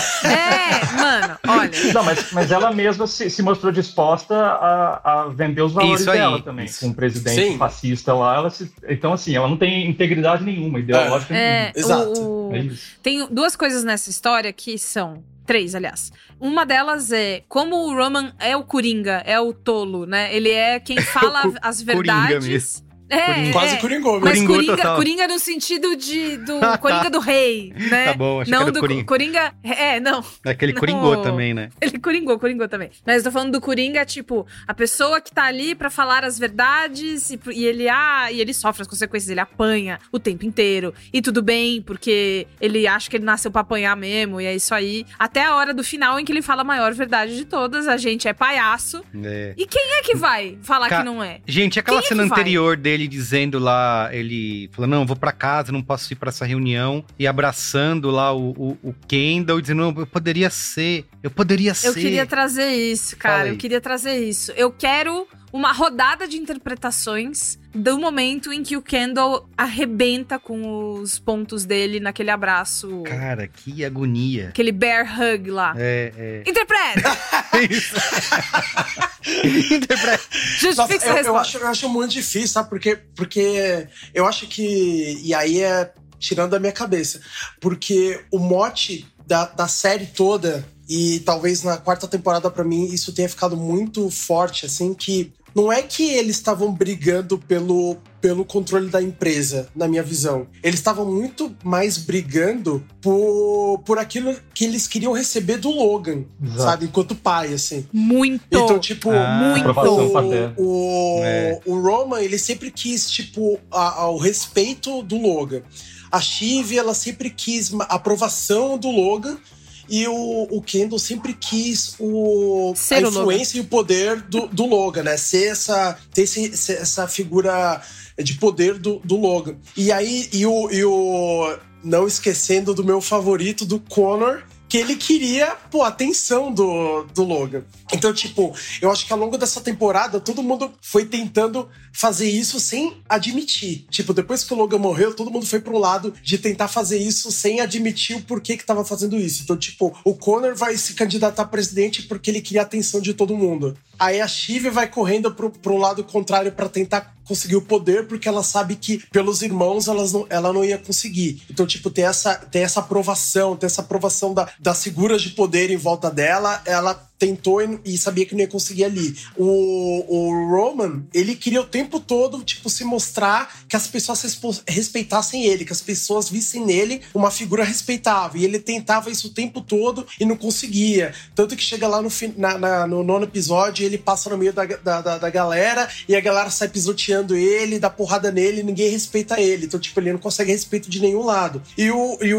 É, mano, olha... Não, mas, mas ela mesma se, se mostrou disposta a, a vender os valores aí, dela também. Isso. Com um presidente Sim. fascista lá, ela se, então assim, ela não tem integridade nenhuma, ideológica é, nenhuma. É, Exato. O, é isso. Tem duas coisas nessa história que são... Três, aliás. Uma delas é como o Roman é o Coringa, é o tolo, né? Ele é quem fala as verdades. É, Quase é. Coringou, mas Coringou Coringa, total. Coringa no sentido de do Coringa do rei, né? Tá bom, acho não que era do Coringa. Coringa. É, não. Aquele não. Coringou também, né? Ele coringou, coringou também. Mas eu tô falando do Coringa, tipo, a pessoa que tá ali pra falar as verdades e, e ele ah, e ele sofre as consequências, ele apanha o tempo inteiro. E tudo bem, porque ele acha que ele nasceu pra apanhar mesmo, e é isso aí. Até a hora do final em que ele fala a maior verdade de todas, a gente é palhaço. É. E quem é que vai falar Ca... que não é? Gente, aquela quem cena é anterior dele dizendo lá, ele falou, não, vou pra casa, não posso ir pra essa reunião, e abraçando lá o, o, o Kendall, dizendo, não, eu poderia ser, eu poderia ser. Eu queria trazer isso, cara, eu queria trazer isso. Eu quero uma rodada de interpretações do momento em que o Kendall arrebenta com os pontos dele naquele abraço. Cara, que agonia. Aquele bear hug lá. É, é. Interpreta! Isso. Interpreta. Justifica eu, essa eu, resposta. acho, eu acho muito difícil, sabe? Porque, porque eu acho que... E aí é tirando da minha cabeça. Porque o mote da, da série toda, e talvez na quarta temporada pra mim isso tenha ficado muito forte, assim, que não é que eles estavam brigando pelo, pelo controle da empresa, na minha visão. Eles estavam muito mais brigando por, por aquilo que eles queriam receber do Logan, Exato. sabe? Enquanto pai, assim. Muito. Então, tipo, Ah, muito. o, o, É. o Roman, ele sempre quis, tipo, a, a, o respeito do Logan. A Shiv, ela sempre quis a aprovação do Logan. E o, o Kendall sempre quis o, a o influência e o poder do, do Logan, né? Ser essa, ter esse, ser essa figura de poder do, do Logan. E aí, e o, e o... Não esquecendo do meu favorito, do Connor, que ele queria, pô, a atenção do, do Logan. Então, tipo, eu acho que ao longo dessa temporada, todo mundo foi tentando fazer isso sem admitir. Tipo, depois que o Logan morreu, todo mundo foi pro lado de tentar fazer isso sem admitir o porquê que tava fazendo isso. Então, tipo, o Connor vai se candidatar a presidente porque ele queria a atenção de todo mundo. Aí a Shiv vai correndo pro, pro lado contrário pra tentar conseguir o poder, porque ela sabe que pelos irmãos elas não, ela não ia conseguir. Então, tipo, tem essa, tem essa aprovação, tem essa aprovação da, das figuras de poder em volta dela, ela tentou e, e sabia que não ia conseguir ali. O, o Roman, ele queria o tempo todo, tipo, se mostrar que as pessoas respo- respeitassem ele, que as pessoas vissem nele uma figura respeitável. E ele tentava isso o tempo todo e não conseguia. Tanto que chega lá no, fi- na, na, no nono episódio, ele passa no meio da, da, da, da galera e a galera sai pisoteando ele, dá porrada nele e ninguém respeita ele. Então, tipo, ele não consegue respeito de nenhum lado. E o, e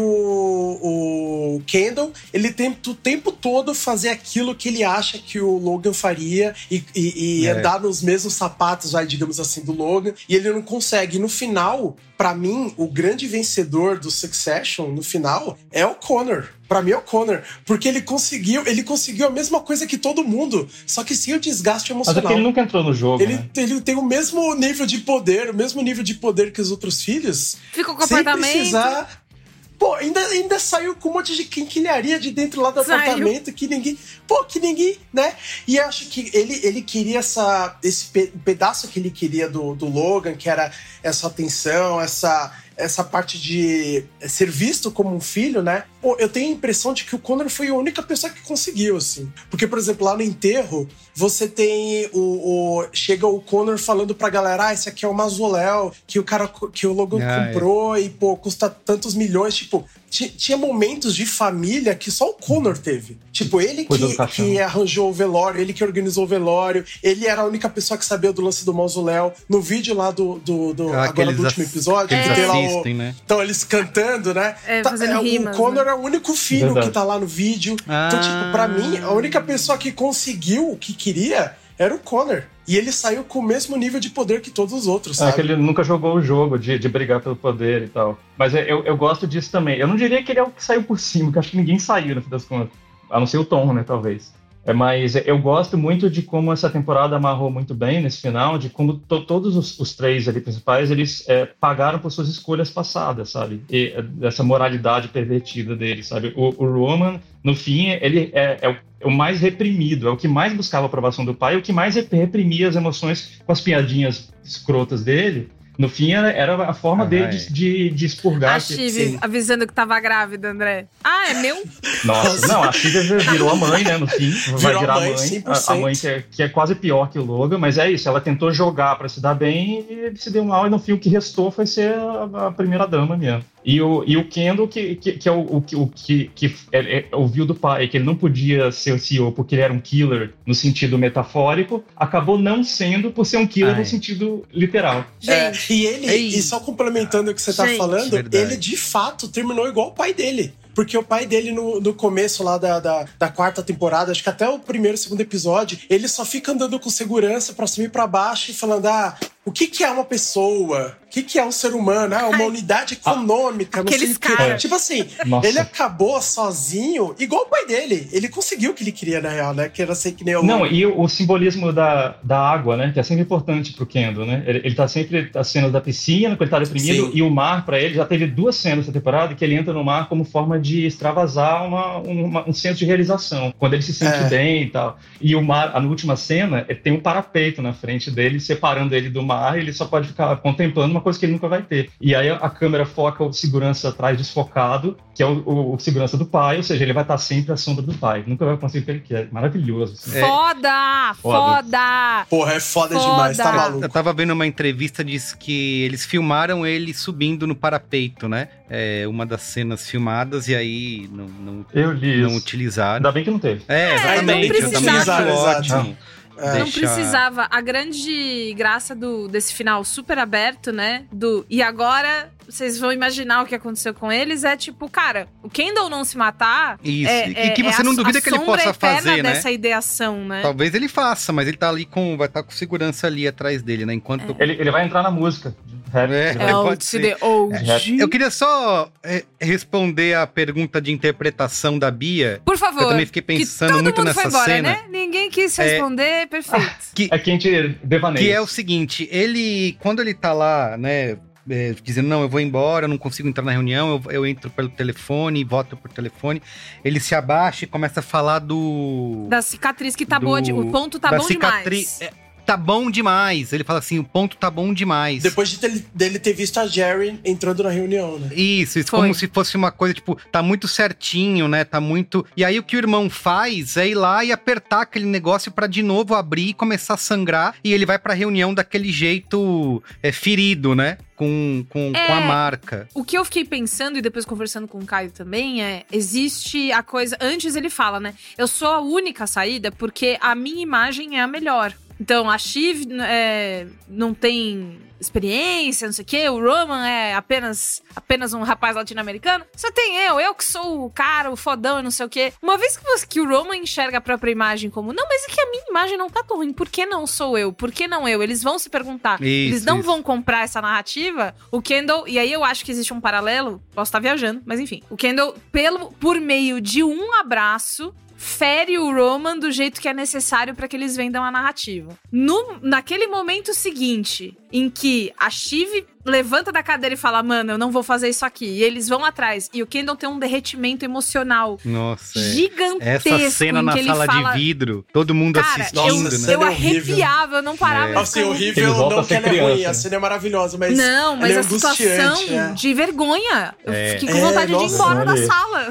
o, o Kendall, ele tenta o tempo todo fazer aquilo que ele acha que o Logan faria e, e, e É. andar nos mesmos sapatos, vai, digamos assim, do Logan. E ele não consegue. E no final, pra mim, o grande vencedor do Succession, no final, é o Connor. Pra mim é o Connor. Porque ele conseguiu, ele conseguiu a mesma coisa que todo mundo, só que sem o desgaste Mas é emocional. que ele nunca entrou no jogo, Ele, né? ele tem o mesmo nível de poder, o mesmo nível de poder que os outros filhos. Fica o Sem comportamento. precisar. Pô, ainda, ainda saiu com um monte de quinquilharia de dentro lá do Saiu. apartamento que ninguém. Pô, que ninguém, né? E eu acho que ele, ele queria essa, esse pe- pedaço que ele queria do, do Logan, que era essa atenção, essa. Essa parte de ser visto como um filho, né? Pô, eu tenho a impressão de que o Connor foi a única pessoa que conseguiu, assim. Porque, por exemplo, lá no enterro, você tem o... o chega o Connor falando pra galera, ah, esse aqui é o mausoléu que o cara, que o Logan Ah, comprou e, pô, custa tantos milhões. Tipo, t- tinha momentos de família que só o Connor teve. Tipo, ele Cuidou que, do caixão. que arranjou o velório, ele que organizou o velório, ele era a única pessoa que sabia do lance do mausoléu. No vídeo lá do... do, do Ah, agora aqueles do último ass- episódio, que que eles tem lá o... assistem, né? Então, eles cantando, né? É, Tá, fazendo é, rimas, o Connor né? é o único filho Verdade. que tá lá no vídeo. Ah. Então, tipo, pra mim, a única pessoa que conseguiu o que queria era o Connor. E ele saiu com o mesmo nível de poder que todos os outros, É sabe? que ele nunca jogou o jogo de, de brigar pelo poder e tal. Mas eu, eu gosto disso também. Eu não diria que ele é o que saiu por cima, porque acho que ninguém saiu, no fim das contas. A não ser o Tom, né, talvez. É, mas eu gosto muito de como essa temporada amarrou muito bem nesse final, de como to, todos os, os três ali principais, eles é, pagaram por suas escolhas passadas, sabe? E é, dessa moralidade pervertida deles, sabe? O, o Roman, no fim, ele é, é, o, é o mais reprimido, é o que mais buscava a aprovação do pai, é o que mais reprimia as emoções com as piadinhas escrotas dele. No fim, era, era a forma Ah, dele é. de, de, de expurgar. A que- Chive sim. avisando que tava grávida, André. Ah, é meu? Nossa, não, a Chica virou a mãe, né, no fim. Vai Virou virar a a mãe, mãe. cem por A, cento. a mãe que é, que é quase pior que o Logan, mas é isso, ela tentou jogar pra se dar bem e ele se deu mal, e no fim o que restou foi ser a, a primeira dama mesmo. E o, e o Kendall, que, que, que é o, o, que- o que, que é, é, ouviu do pai que ele não podia ser o C E O porque ele era um killer no sentido metafórico, acabou não sendo por ser um killer Ai. no sentido literal. É, Gente. e ele, Ei. e só complementando o que você tá Gente. falando, Verdade. ele de fato terminou igual o pai dele. Porque o pai dele, no, no começo lá da, da, da quarta temporada, acho que até o primeiro, segundo episódio, ele só fica andando com segurança pra cima e pra baixo e falando, ah, o que que é uma pessoa? O que, que é um ser humano? Ah, uma unidade econômica, não sei o quê. Tipo assim, Nossa. ele acabou sozinho, igual o pai dele. Ele conseguiu o que ele queria, na real, né? Que era ser que nem o... Não, e o, o simbolismo da, da água, né? Que é sempre importante pro Kendall, né? Ele, ele tá sempre as cenas da piscina, quando ele tá deprimido, Sim. e o mar, pra ele, já teve duas cenas nessa temporada que ele entra no mar como forma de extravasar uma, uma, um senso de realização. Quando ele se sente É. bem e tal. E o mar, na última cena, tem um parapeito na frente dele, separando ele do mar, e ele só pode ficar contemplando uma coisa que ele nunca vai ter. E aí a câmera foca o segurança atrás desfocado, que é o, o, o segurança do pai, ou seja, ele vai estar sempre à sombra do pai. Nunca vai conseguir o que ele quer. Maravilhoso. Assim. Foda! Foda! Porra, é foda, Foda. demais, tá maluco. Eu tava vendo uma entrevista, diz que eles filmaram ele subindo no parapeito, né? É uma das cenas filmadas, e aí não, não, Eu li não isso. utilizaram. Ainda bem que não teve. É, exatamente. não Eu também acho precisava. ótimo. É. Não Deixa- precisava. A grande graça do, desse final super aberto, né? Do e agora vocês vão imaginar o que aconteceu com eles. É tipo, cara, o Kendall não se matar. Isso, É, e é, que é você a- não duvida a que ele sombra possa eterna fazer, né? dessa ideação, né? Talvez ele faça, mas ele tá ali com. Vai estar com segurança ali atrás dele, né? Enquanto. Ele, ele vai entrar na música. Rap, É, ele vai- pode ser. O Eu queria só é, responder a pergunta de interpretação da Bia. Por favor. Eu também fiquei pensando que todo muito mundo nessa foi embora, cena. né? Ninguém quis É. responder, perfeito. Que, É que a gente devaneia. que é o seguinte, ele, quando ele tá lá, né, é, dizendo, não, eu vou embora, eu não consigo entrar na reunião, eu, eu entro pelo telefone, voto por telefone, ele se abaixa e começa a falar do... Da cicatriz que tá do- boa, de, o ponto tá da bom cicatri- demais. é, tá bom demais. Ele fala assim, o ponto tá bom demais. Depois de ter- dele ter visto a Jerry entrando na reunião, né? Isso, isso Foi. como se fosse uma coisa, tipo, tá muito certinho, né? Tá muito... E aí o que o irmão faz é ir lá e apertar aquele negócio pra de novo abrir e começar a sangrar. E ele vai pra reunião daquele jeito é, ferido, né? Com, com, É. com a marca. O que eu fiquei pensando, e depois conversando com o Caio também, é... Existe a coisa... Antes ele fala, né? Eu sou a única saída porque a minha imagem é a melhor. Então, a Shiv é, não tem experiência, não sei o quê. O Roman é apenas, apenas um rapaz latino-americano. Só tem eu, eu que sou o cara, o fodão e não sei o quê. Uma vez que, você, que o Roman enxerga a própria imagem como... Não, mas é que a minha imagem não tá tão ruim. Por que não sou eu? Por que não eu? Eles vão se perguntar. Isso, Eles não isso. vão comprar essa narrativa. O Kendall... E aí eu acho que existe um paralelo. Posso estar viajando, mas enfim. O Kendall, pelo, por meio de um abraço... fere o Roman do jeito que é necessário pra que eles vendam a narrativa. No, naquele momento seguinte, em que a Shiv levanta da cadeira e fala, mano, eu não vou fazer isso aqui, e eles vão atrás, e o Kendall tem um derretimento emocional Nossa, é. gigantesco, Essa cena em na que ele sala fala... de vidro, todo mundo Cara, assistindo, eu, né? Nossa, eu é horrível. arrepiava, eu não parava. É. eu Assim, ficava- horrível Ele volta não a que ser ela é criança, ruim, a né? cena é maravilhosa, mas Não, mas ela é a situação angustiante, é. de vergonha. Eu É. fiquei com É, vontade de ir nossa, embora da olha. sala.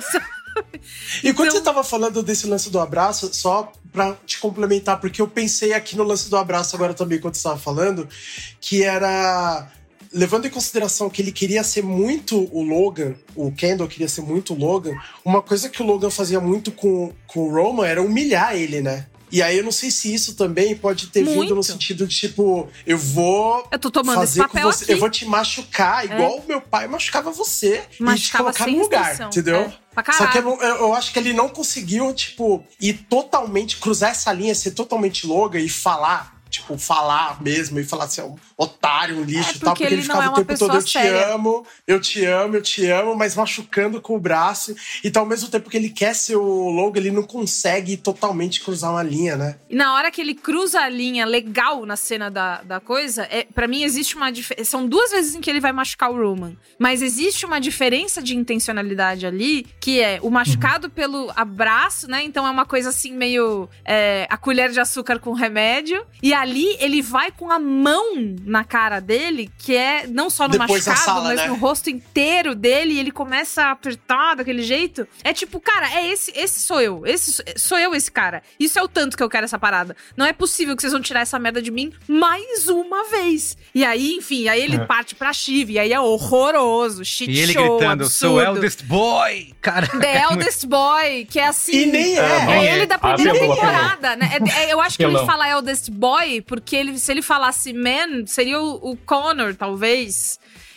E quando Então- você tava falando desse lance do abraço, só pra te complementar, porque eu pensei aqui no lance do abraço agora também, quando você tava falando, que era... Levando em consideração que ele queria ser muito o Logan, o Kendall queria ser muito o Logan, uma coisa que o Logan fazia muito com, com o Roman era humilhar ele, né? E aí eu não sei se isso também pode ter Muito. vindo no sentido de, tipo, eu vou Eu tô tomando esse fazer com papel você, aqui. É. eu vou te machucar, igual o meu pai machucava você, Machucava e te colocar sem no lugar, restrição. entendeu? É, pra Só que eu, caralho. não- eu- eu acho que ele não conseguiu, tipo, ir totalmente, cruzar essa linha, ser totalmente Logan e falar, tipo, falar mesmo e falar assim, é um otário, um lixo É e tal, porque porque ele ele não ficava é o uma tempo todo, pessoa eu te séria. amo, eu te amo, eu te amo, mas machucando com o braço. Então, ao mesmo tempo que ele quer ser o Logan, ele não consegue totalmente cruzar uma linha, né? E na hora que ele cruza a linha legal na cena da, da coisa, é, para mim existe uma diferença. São duas vezes em que ele vai machucar o Roman. Mas existe uma diferença de intencionalidade ali, que é o machucado pelo abraço, né? Então é uma coisa assim, meio é, a colher de açúcar com remédio. E ali ele vai com a mão na cara dele, que é não só no Depois na machucado, sala, mas né? no rosto inteiro dele. E ele começa a apertar daquele jeito. É tipo, cara, é esse, esse sou eu. Esse sou eu, esse cara. Isso é o tanto que eu quero essa parada. Não é possível que vocês vão tirar essa merda de mim mais uma vez. E aí, enfim, aí ele É. parte pra Shiv. E aí é horroroso. Shit E ele show, gritando, sou absurdo. eldest boy! Cara, The Eldest Boy, que é assim. E nem é. É nem ele é. da primeira Apelou, temporada, né? É- é- eu acho que ele Apelão. fala Eldest Boy, porque ele, se ele falasse man, seria o, o Connor, talvez.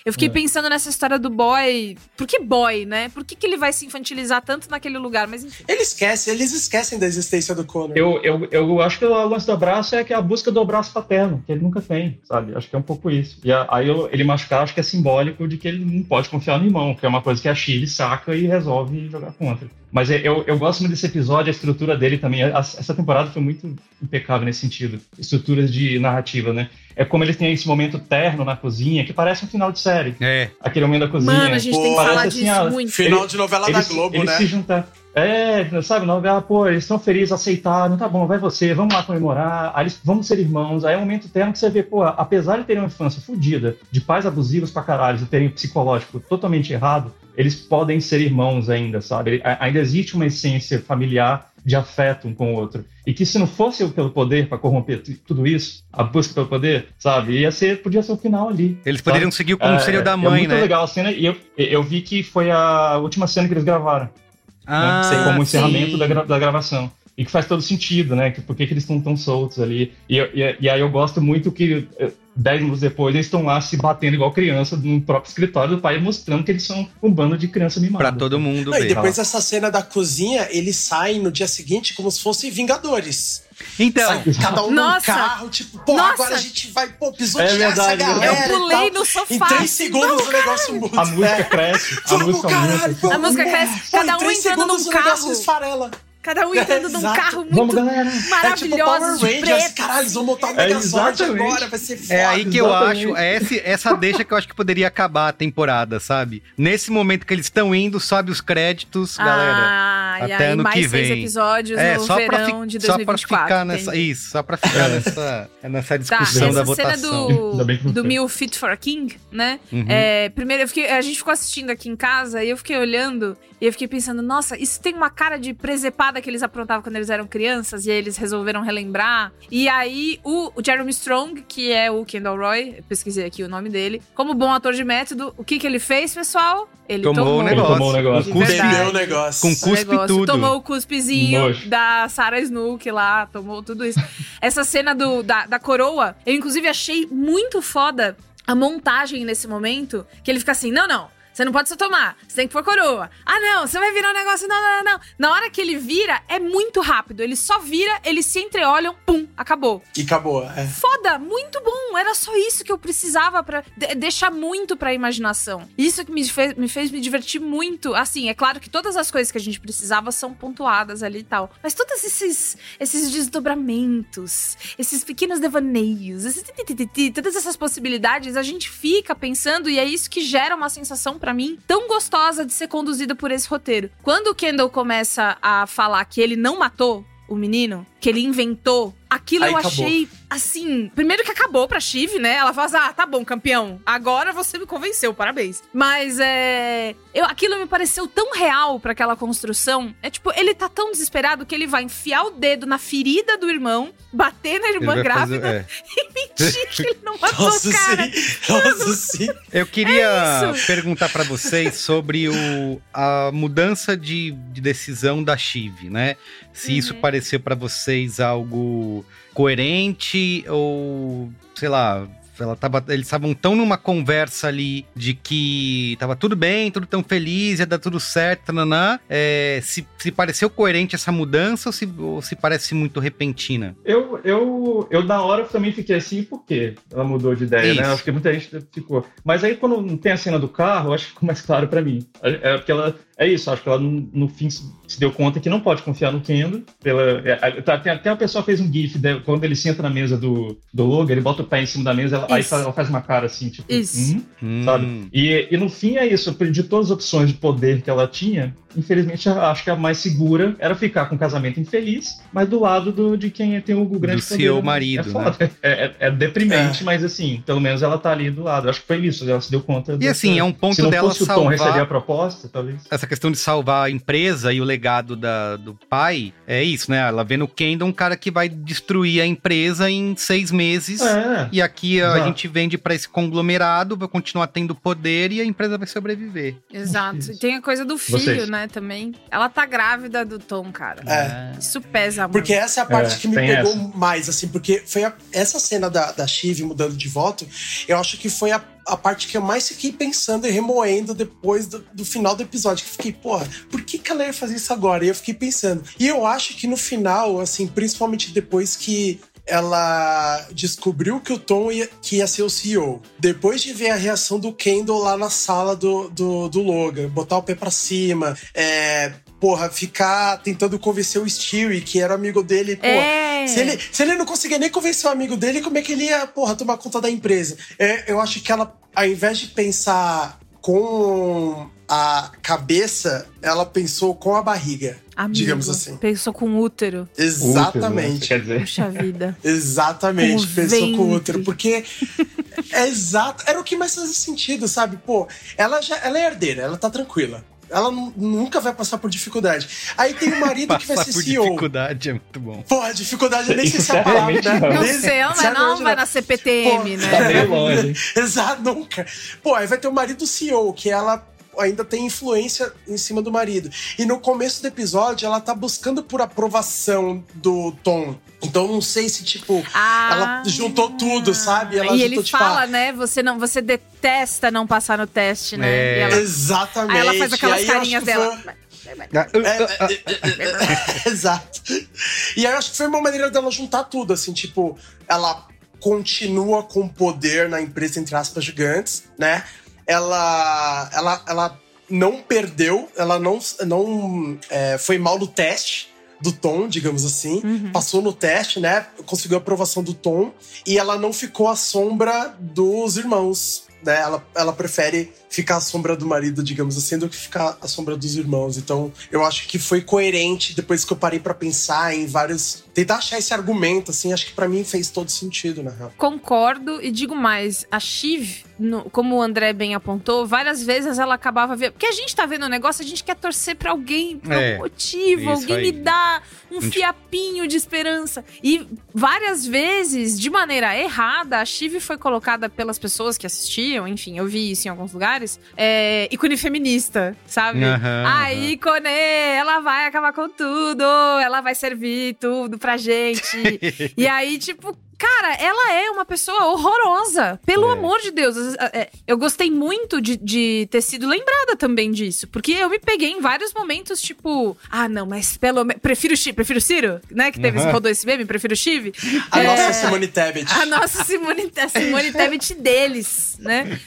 Eu fiquei É. pensando nessa história do boy. Por que boy, né? Por que, que ele vai se infantilizar tanto naquele lugar? Mas enfim. Ele esquece, eles esquecem da existência do Connor. Eu, eu, eu acho que o lance do abraço é que a busca do abraço paterno, que ele nunca tem, sabe? Acho que é um pouco isso. E a, aí eu, ele machucar, acho que é simbólico de que ele não pode confiar no irmão, que é uma coisa que a Shiv saca e resolve jogar contra. Mas eu, eu gosto muito desse episódio, a estrutura dele também. A, essa temporada foi muito impecável nesse sentido. Estruturas de narrativa, né? É como ele tem esse momento terno na cozinha, que parece um final de série. É. Aquele momento da cozinha. Mano, a gente Pô, tem que parece falar assim, disso ah, muito. Final Ele- de novela eles, da Globo, eles né? se juntar. É, sabe, novela, pô, eles estão felizes, aceitaram, tá bom, vai você, vamos lá comemorar, aí eles, vamos ser irmãos. Aí é um momento terno que você vê, pô, apesar de terem uma infância fodida, de pais abusivos pra caralho, de terem um psicológico totalmente errado, eles podem ser irmãos ainda, sabe? Ainda existe uma essência familiar de afeto um com o outro. E que se não fosse pelo poder pra corromper t- tudo isso, a busca pelo poder, sabe? Ia ser, podia ser o final ali. Eles sabe? poderiam seguir o conselho é, da É mãe, muito né? legal a cena, e eu, eu vi que foi a última cena que eles gravaram. Ah, né? Como encerramento sim. da, gra- da gravação. E que faz todo sentido, né? Que, por que que eles estão tão soltos ali? E, eu- e, e aí eu gosto muito que, eh, dez minutos depois, eles estão lá se batendo igual criança no próprio escritório do pai, mostrando que eles são um bando de criança mimada. Pra todo mundo Não, e ver. depois dessa cena da cozinha, eles saem no dia seguinte como se fossem Vingadores. Então, Sai cada um Nossa. num carro, tipo, pô, Nossa. agora a gente vai, pô, pisotear É verdade, essa é galera. verdade. Eu e pulei tal. no sofá. Em três segundos o negócio muda. A música cresce, a Vamos, música caralho, aumenta. vamos. A música cresce, Pô, cada em um três entrando segundos num o negócio carro. esfarela. Cada um entrando num Exato. carro muito Vamos, galera. É tipo maravilhoso, Power de Rangers, preto. caralho, eles vão montar um É, Megazord exatamente. agora, vai ser foda. é aí que eu Exatamente. acho, é esse, essa deixa que eu acho que poderia acabar a temporada, sabe? Nesse momento que eles estão indo, sobe os créditos, galera. Ah, e até aí ano mais que seis vem. episódios É, no só pra, verão fi- de só dois mil e pra vinte e quatro. ficar nessa. entendi. Isso, só pra ficar nessa, nessa Tá, discussão da essa cena votação. do, Ainda bem que não do foi. Mil Fit for a King, né? Uhum. É, primeiro, eu fiquei, a gente ficou assistindo aqui em casa e eu fiquei olhando e eu fiquei pensando, nossa, isso tem uma cara de presepada que eles aprontavam quando eles eram crianças e aí eles resolveram relembrar. E aí, o, o Jeremy Strong, que é o Kendall Roy, eu pesquisei aqui o nome dele, como bom ator de método, o que que ele fez, pessoal? Ele Tomou tomou, o negócio. Ele tomou o negócio. Com cuspe, Verdade. Entendeu o negócio. com o cuspe negócio. tudo. Tomou o cuspezinho Nojo. da Sarah Snook lá, tomou tudo isso. Essa cena do, da, da coroa, eu inclusive achei muito foda a montagem nesse momento, que ele fica assim, não, não, você não pode só tomar, você tem que pôr coroa. Ah, não, você vai virar um negócio, não, não, não, não. Na hora que ele vira, é muito rápido. Ele só vira, eles se entreolham, pum, acabou. E acabou, é. Foda, muito bom. Era só isso que eu precisava pra de- deixar muito pra imaginação. Isso que me fez, me fez me divertir muito. Assim, é claro que todas as coisas que a gente precisava são pontuadas ali e tal. Mas todos esses, esses desdobramentos, esses pequenos devaneios, esses titititi, todas essas possibilidades, a gente fica pensando e é isso que gera uma sensação pra mim tão gostosa de ser conduzida por esse roteiro. Quando o Kendall começa a falar que ele não matou o menino, que ele inventou, aquilo Aí eu acabou. achei, assim... Primeiro que acabou pra Shiv, né? Ela fala assim, ah, tá bom, campeão. Agora você me convenceu, parabéns. Mas, é... Eu, aquilo me pareceu tão real pra aquela construção. É tipo, ele tá tão desesperado que ele vai enfiar o dedo na ferida do irmão, bater na Ele irmã vai grávida fazer- é. e mentir que ele não matou Nossa, o cara. sim. Nossa, sim. Eu queria É isso. perguntar pra vocês sobre o, a mudança de, de decisão da Shiv, né? Se Uhum. isso pareceu pra vocês algo coerente ou, sei lá, ela tava, eles estavam tão numa conversa ali de que tava tudo bem, tudo tão feliz, ia dar tudo certo, tananã. É, se, se pareceu coerente essa mudança ou se, ou se parece muito repentina? Eu, eu, eu, na hora, também fiquei assim, por quê? Ela mudou de ideia, Isso. né? Acho que muita gente ficou. Mas aí, quando não tem a cena do carro, eu acho que ficou mais claro pra mim. É é porque ela... É isso, acho que ela, no, no fim, se se deu conta que não pode confiar no Kendall. Pela, é, é, tá, tem, até a pessoa fez um gif, de, quando ele senta na mesa do, do Logan, ele bota o pé em cima da mesa, ela, aí Isso. ela faz uma cara assim, tipo... Isso. Hum? Hum. Sabe? E, e no fim é isso, de todas as opções de poder que ela tinha, infelizmente acho que a mais segura era ficar com um casamento infeliz, mas do lado do, de quem tem o grande Do poder. seu né? marido, é foda. É, é, é deprimente, É. mas assim, pelo menos ela tá ali do lado. Acho que foi isso, ela se deu conta. E dessa- assim, é um ponto se não dela fosse o Tom salvar- receber a proposta, talvez. Essa questão de salvar a empresa e o legado da, do pai, é isso, né? Ela vê no Kendall um cara que vai destruir a empresa em seis meses. É. E aqui a a gente vende pra esse conglomerado, vai continuar tendo poder e a empresa vai sobreviver. Exato. E tem a coisa do filho, Vocês. né, também. Ela tá grávida do Tom, cara. É. Isso pesa muito. Porque essa é a parte É, que me tem pegou essa. mais, assim, porque foi a- essa cena da, da Shiv mudando de voto, eu acho que foi a, a parte que eu mais fiquei pensando e remoendo depois do, do final do episódio. Que eu fiquei, porra, por que, que ela ia fazer isso agora? E eu fiquei pensando. E eu acho que no final, assim, principalmente depois que ela descobriu que o Tom ia, que ia ser o C E O. Depois de ver a reação do Kendall lá na sala do, do, do Logan, botar o pé pra cima, é, porra, ficar tentando convencer o Stewie, que era amigo dele, porra. É. Se ele, se ele não conseguia nem convencer o amigo dele, como é que ele ia, porra, tomar conta da empresa? É, eu acho que ela, ao invés de pensar com a cabeça, ela pensou com a barriga. Amigo, digamos assim. Pensou com útero. Exatamente. Útero, quer dizer. Puxa vida. Exatamente, Com pensou com ventre. útero. Porque é exato. Era o que mais fazia sentido, sabe? Pô, ela já ela é herdeira, ela tá tranquila. Ela nu- nunca vai passar por dificuldade. Aí tem o marido que vai Passar ser por C E O. dificuldade é muito bom. Pô, a dificuldade eu nem sei Isso se é a palavra, né? certamente não. Não Nem- sei, mas certamente não vai na C P T M, Pô, né? Tá meio longe, hein? Exato, nunca. Pô, aí vai ter o marido C E O, que ela ainda tem influência em cima do marido. E no começo do episódio, ela tá buscando por aprovação do Tom. Então não sei se, tipo, Ah. ela juntou tudo, sabe? Ela e juntou, ele tipo, fala, ah, né? Você não, você detesta não passar no teste, né? É. E ela, exatamente. aí ela faz aquelas E aí eu acho carinhas que dela. foi- Ah, É, é, é, é, exato. E aí eu acho que foi uma maneira dela juntar tudo, assim, tipo, ela continua com poder na empresa, entre aspas, gigantes, né? Ela, ela, ela não perdeu, ela não, não é, foi mal no teste do Tom, digamos assim. Uhum. Passou no teste, né? Conseguiu a aprovação do Tom. E ela não ficou à sombra dos irmãos, né? Ela, ela prefere ficar à sombra do marido, digamos assim, do que ficar à sombra dos irmãos. Então, eu acho que foi coerente depois que eu parei pra pensar em vários... Tentar achar esse argumento, assim, acho que pra mim fez todo sentido, na real. Concordo e digo mais, a Shiv, no- como o André bem apontou, várias vezes ela acabava vendo... Porque a gente tá vendo o negócio, a gente quer torcer pra alguém, por É, algum motivo, isso alguém aí. me dá um gente- fiapinho de esperança. E várias vezes, de maneira errada, a Shiv foi colocada pelas pessoas que assistiam, enfim, eu vi isso em alguns lugares, é, ícone feminista, sabe? Aham, a aham. ícone, ela vai acabar com tudo, ela vai servir tudo pra gente. E aí, tipo, cara, ela é uma pessoa horrorosa. Pelo É. amor de Deus. É, Eu gostei muito de, de ter sido lembrada também disso. Porque eu me peguei em vários momentos, tipo... Ah, não, mas pelo menos... Prefiro o Chiv, prefiro o Ciro, né? Que teve, Uhum. rodou esse meme, prefiro o Chiv. A É, nossa Simone Tebet. a nossa Simone, a Simone Tebet deles, né?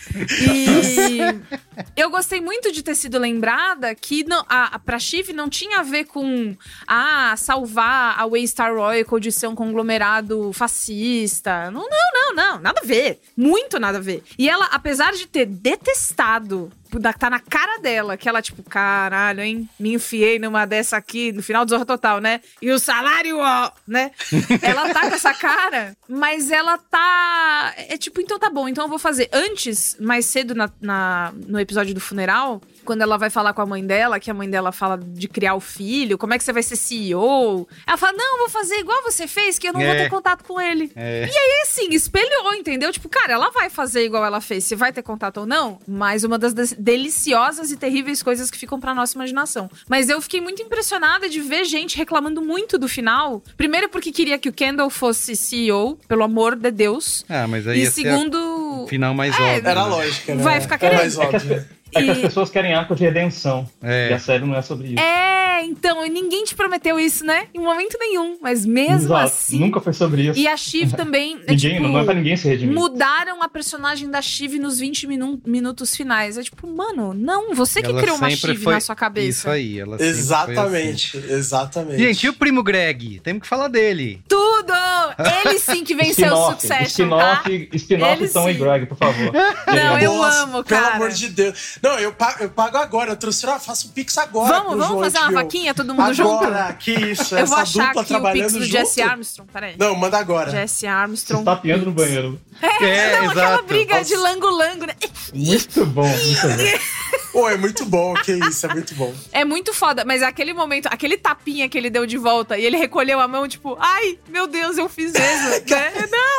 E eu gostei muito de ter sido lembrada que não, a, a, pra Shiv não tinha a ver com ah, salvar a Waystar Royal de ser um conglomerado fascista. Não, não, não, não. Nada a ver. Muito nada a ver. E ela, apesar de ter detestado, tá na cara dela, que ela, tipo, caralho, hein? Me enfiei numa dessa aqui, no final do Zorra Total, né? E o salário, ó, né? Ela tá com essa cara, mas ela tá... É tipo, então tá bom, então eu vou fazer. Antes, mais cedo na, na- no episódio do funeral, quando ela vai falar com a mãe dela, que a mãe dela fala de criar o filho, como é que você vai ser C E O? Ela fala, não, eu vou fazer igual você fez, que eu não vou É. ter contato com ele. É. E aí, assim, espelhou, entendeu? Tipo, cara, ela vai fazer igual ela fez, se vai ter contato ou não, mais uma das des- deliciosas e terríveis coisas que ficam pra nossa imaginação. Mas eu fiquei muito impressionada de ver gente reclamando muito do final. Primeiro porque queria que o Kendall fosse C E O, pelo amor de Deus. Ah, mas aí E ia ser segundo... o final mais É, óbvio. Era né? lógica, né? Vai ficar Era querendo. mais óbvio. É que as E- pessoas querem arco de redenção. É. E a série não é sobre isso. É, então, e ninguém te prometeu isso, né? Em momento nenhum. Mas mesmo Exato. assim... Nunca foi sobre isso. E a Shiv também, é, Ninguém, tipo, não é pra ninguém se redimir. mudaram a personagem da Shiv nos vinte minu- minutos finais. É tipo, mano, não, você que Ela criou uma sempre Shiv foi na sua cabeça. Isso aí, ela sempre foi Exatamente, exatamente. assim. Gente, e o primo Greg? Temos que falar dele. Tudo! Ele sim que venceu o Spin-off, Succession, tá? spin-off, spin-off Ele Tom e sim. Greg, por favor. Não, eu Nossa, amo, pelo cara. amor de Deus. Não, eu pago, eu pago agora. Eu transfiro, eu faço um pix agora. Vamos, pro vamos João fazer uma H B O. vaquinha, todo mundo junto? Agora, que isso. Eu essa vou achar dupla aqui o trabalhando pix do junto. Jesse Armstrong, peraí. Não, manda agora. Jesse Armstrong. Você tá piando no banheiro. É, não, aquela exato. briga de lango-lango, né? Muito bom, muito bom. Pô, é muito bom, que isso, é muito bom. É muito foda, mas aquele momento, aquele tapinha que ele deu de volta e ele recolheu a mão, tipo, ai, meu Deus, eu fiz mesmo, né? Não!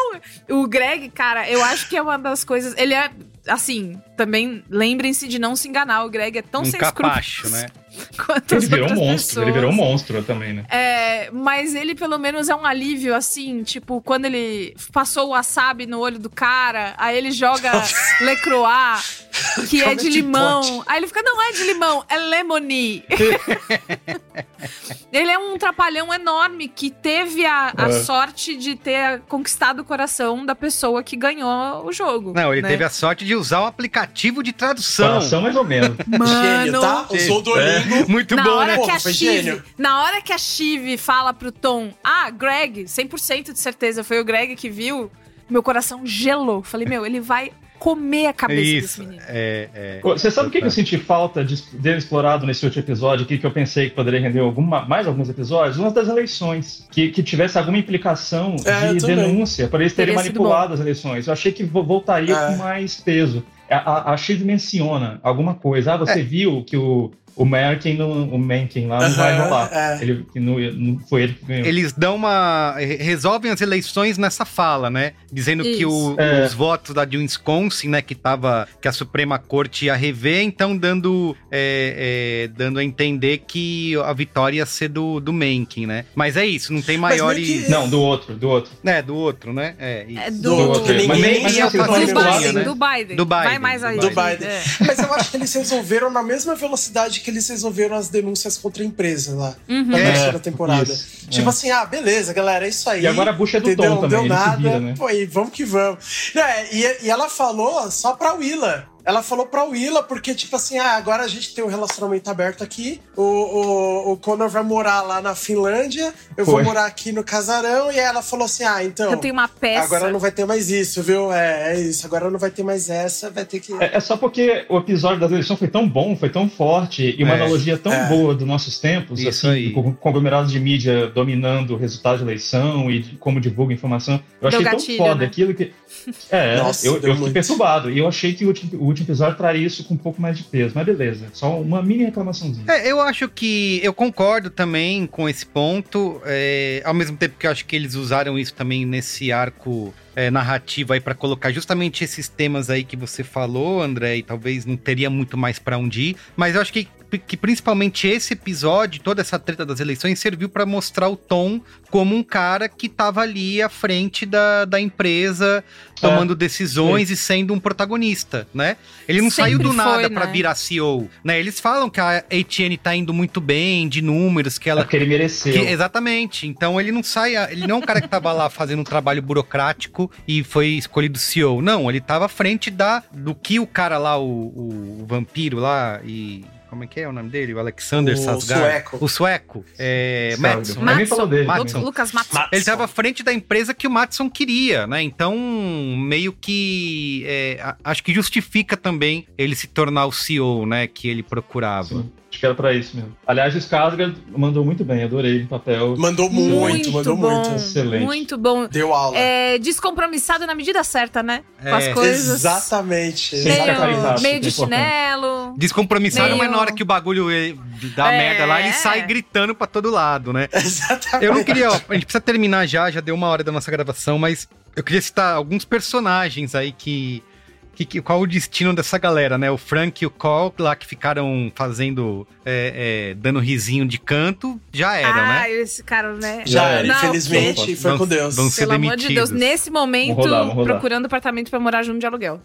O Greg, cara, eu acho que é uma das coisas... Ele é, assim, também lembrem-se de não se enganar. O Greg é tão um sem capacho, escrúpulos. né? Ele virou um monstro, ele virou um monstro também, né? É, mas ele pelo menos é um alívio, assim, tipo, quando ele passou o wasabi no olho do cara, aí ele joga Le Croix, que é de limão. Pode? Aí ele fica, não é de limão, é lemony. Ele é um trapalhão enorme que teve a, a é. sorte de ter conquistado o coração da pessoa que ganhou o jogo. Não, ele né? teve a sorte de usar o aplicativo de tradução. Tradução mais ou menos. Mano, gênio, tá? Usou o Duolingo. É. Muito na bom, hora né? Que a Pô, Shiv, na hora que a Shiv fala pro Tom, ah, Greg, cem por cento de certeza, foi o Greg que viu, meu coração gelou. Falei, meu, ele vai comer a cabeça Isso, desse menino. É, é, Você sabe o que, que eu senti falta de, dele explorado nesse último episódio aqui, que eu pensei que poderia render alguma, mais alguns episódios? Uma das eleições, que, que tivesse alguma implicação é, de denúncia, para eles terem Teria manipulado as eleições. Eu achei que voltaria é. com mais peso. A, a, a Shiv menciona alguma coisa. Ah, você é. viu que o O Mencken, o Mencken lá não uhum, vai rolar. É. Ele, não, não foi ele que ganhou. Eles dão uma... resolvem as eleições nessa fala, né? Dizendo Isso. que o, é. os votos da de Wisconsin, né? Que tava... que a Suprema Corte ia rever, então dando, é, é, dando a entender que a vitória ia ser do, do Mencken, né? Mas é isso, não tem maiores... Que... Não, do outro, do outro. É, do outro, né? É, isso. É do, do outro. Ninguém, mas nem, mas é assim, do, do, Biden, né? do Biden. Do Biden. Vai mais aí. Do Biden. É. Mas eu acho que eles resolveram na mesma velocidade que eles resolveram as denúncias contra a empresa lá, uhum. na é, terceira temporada. Isso, tipo é. assim, ah, beleza, galera, é isso aí. E agora a bucha é do entendeu? Tom também, não deu nada, vira, né? pô, e vamos que vamos. É, e, e ela falou só pra Willa. Ela falou pra Willa, porque, tipo assim, ah, agora a gente tem um relacionamento aberto aqui, o, o, o Connor vai morar lá na Finlândia, eu Foi. vou morar aqui no casarão, e aí ela falou assim, ah, então... Eu tenho uma peça. Agora não vai ter mais isso, viu? É, é isso, agora não vai ter mais essa, vai ter que... É, é só porque o episódio das eleições foi tão bom, foi tão forte, e uma é, analogia tão é. boa dos nossos tempos, isso assim, aí. com conglomerados de mídia dominando o resultado de eleição e de como divulga informação. Eu achei Deu tão gatilho, foda né? aquilo que... É, Nossa, eu, eu fiquei muito. perturbado, e eu achei que o último, o último episódio traria isso com um pouco mais de peso, mas beleza, só uma mini reclamaçãozinha. É, eu acho que, eu concordo também com esse ponto, é, ao mesmo tempo que eu acho que eles usaram isso também nesse arco é, narrativo aí pra colocar justamente esses temas aí que você falou, André, e talvez não teria muito mais pra onde ir, mas eu acho que que principalmente esse episódio, toda essa treta das eleições, serviu pra mostrar o Tom como um cara que tava ali à frente da, da empresa, tomando é, decisões sim. e sendo um protagonista, né? Ele não Sempre saiu do nada foi, pra né? virar C E O, né? Eles falam que a A T N tá indo muito bem, de números, que ela... É porque ele mereceu. Que, exatamente. Então ele não sai... Ele não é um cara que tava lá fazendo um trabalho burocrático e foi escolhido C E O. Não, ele tava à frente da, do que o cara lá, o, o, o vampiro lá e... Como é que é o nome dele? O Alexander o Skarsgård. Sueco. O sueco. É, Madsson. Ninguém falou dele. Madsson. Lucas Madsson. Ele estava à frente da empresa que o Madsson queria, né? Então, meio que... É, acho que justifica também ele se tornar o C E O, né? Que ele procurava. Sim. Acho que era pra isso mesmo. Aliás, o Skarsgård mandou muito bem, adorei o papel. Mandou muito, muito mandou bom, muito. Excelente. Muito bom. Deu aula. É, descompromissado na medida certa, né? Com É, as coisas. Exatamente. Sem ficar Meio, caricato, meio de que é importante. chinelo. Descompromissado, Meio- mas na hora que o bagulho eh, dá É. merda lá, ele sai gritando pra todo lado, né? Exatamente. Eu não queria, ó, a gente precisa terminar já, já deu uma hora da nossa gravação, mas eu queria citar alguns personagens aí que, que, que qual o destino dessa galera, né? O Frank e o Cole lá que ficaram fazendo, é, é, dando risinho de canto, já eram, ah, né? esse cara, né? Já Não, era, infelizmente, foi vão- com Deus. vão ser Pelo amor de Deus, demitidos. nesse momento, Vamos rodar, vamos rodar. procurando apartamento pra morar junto de aluguel.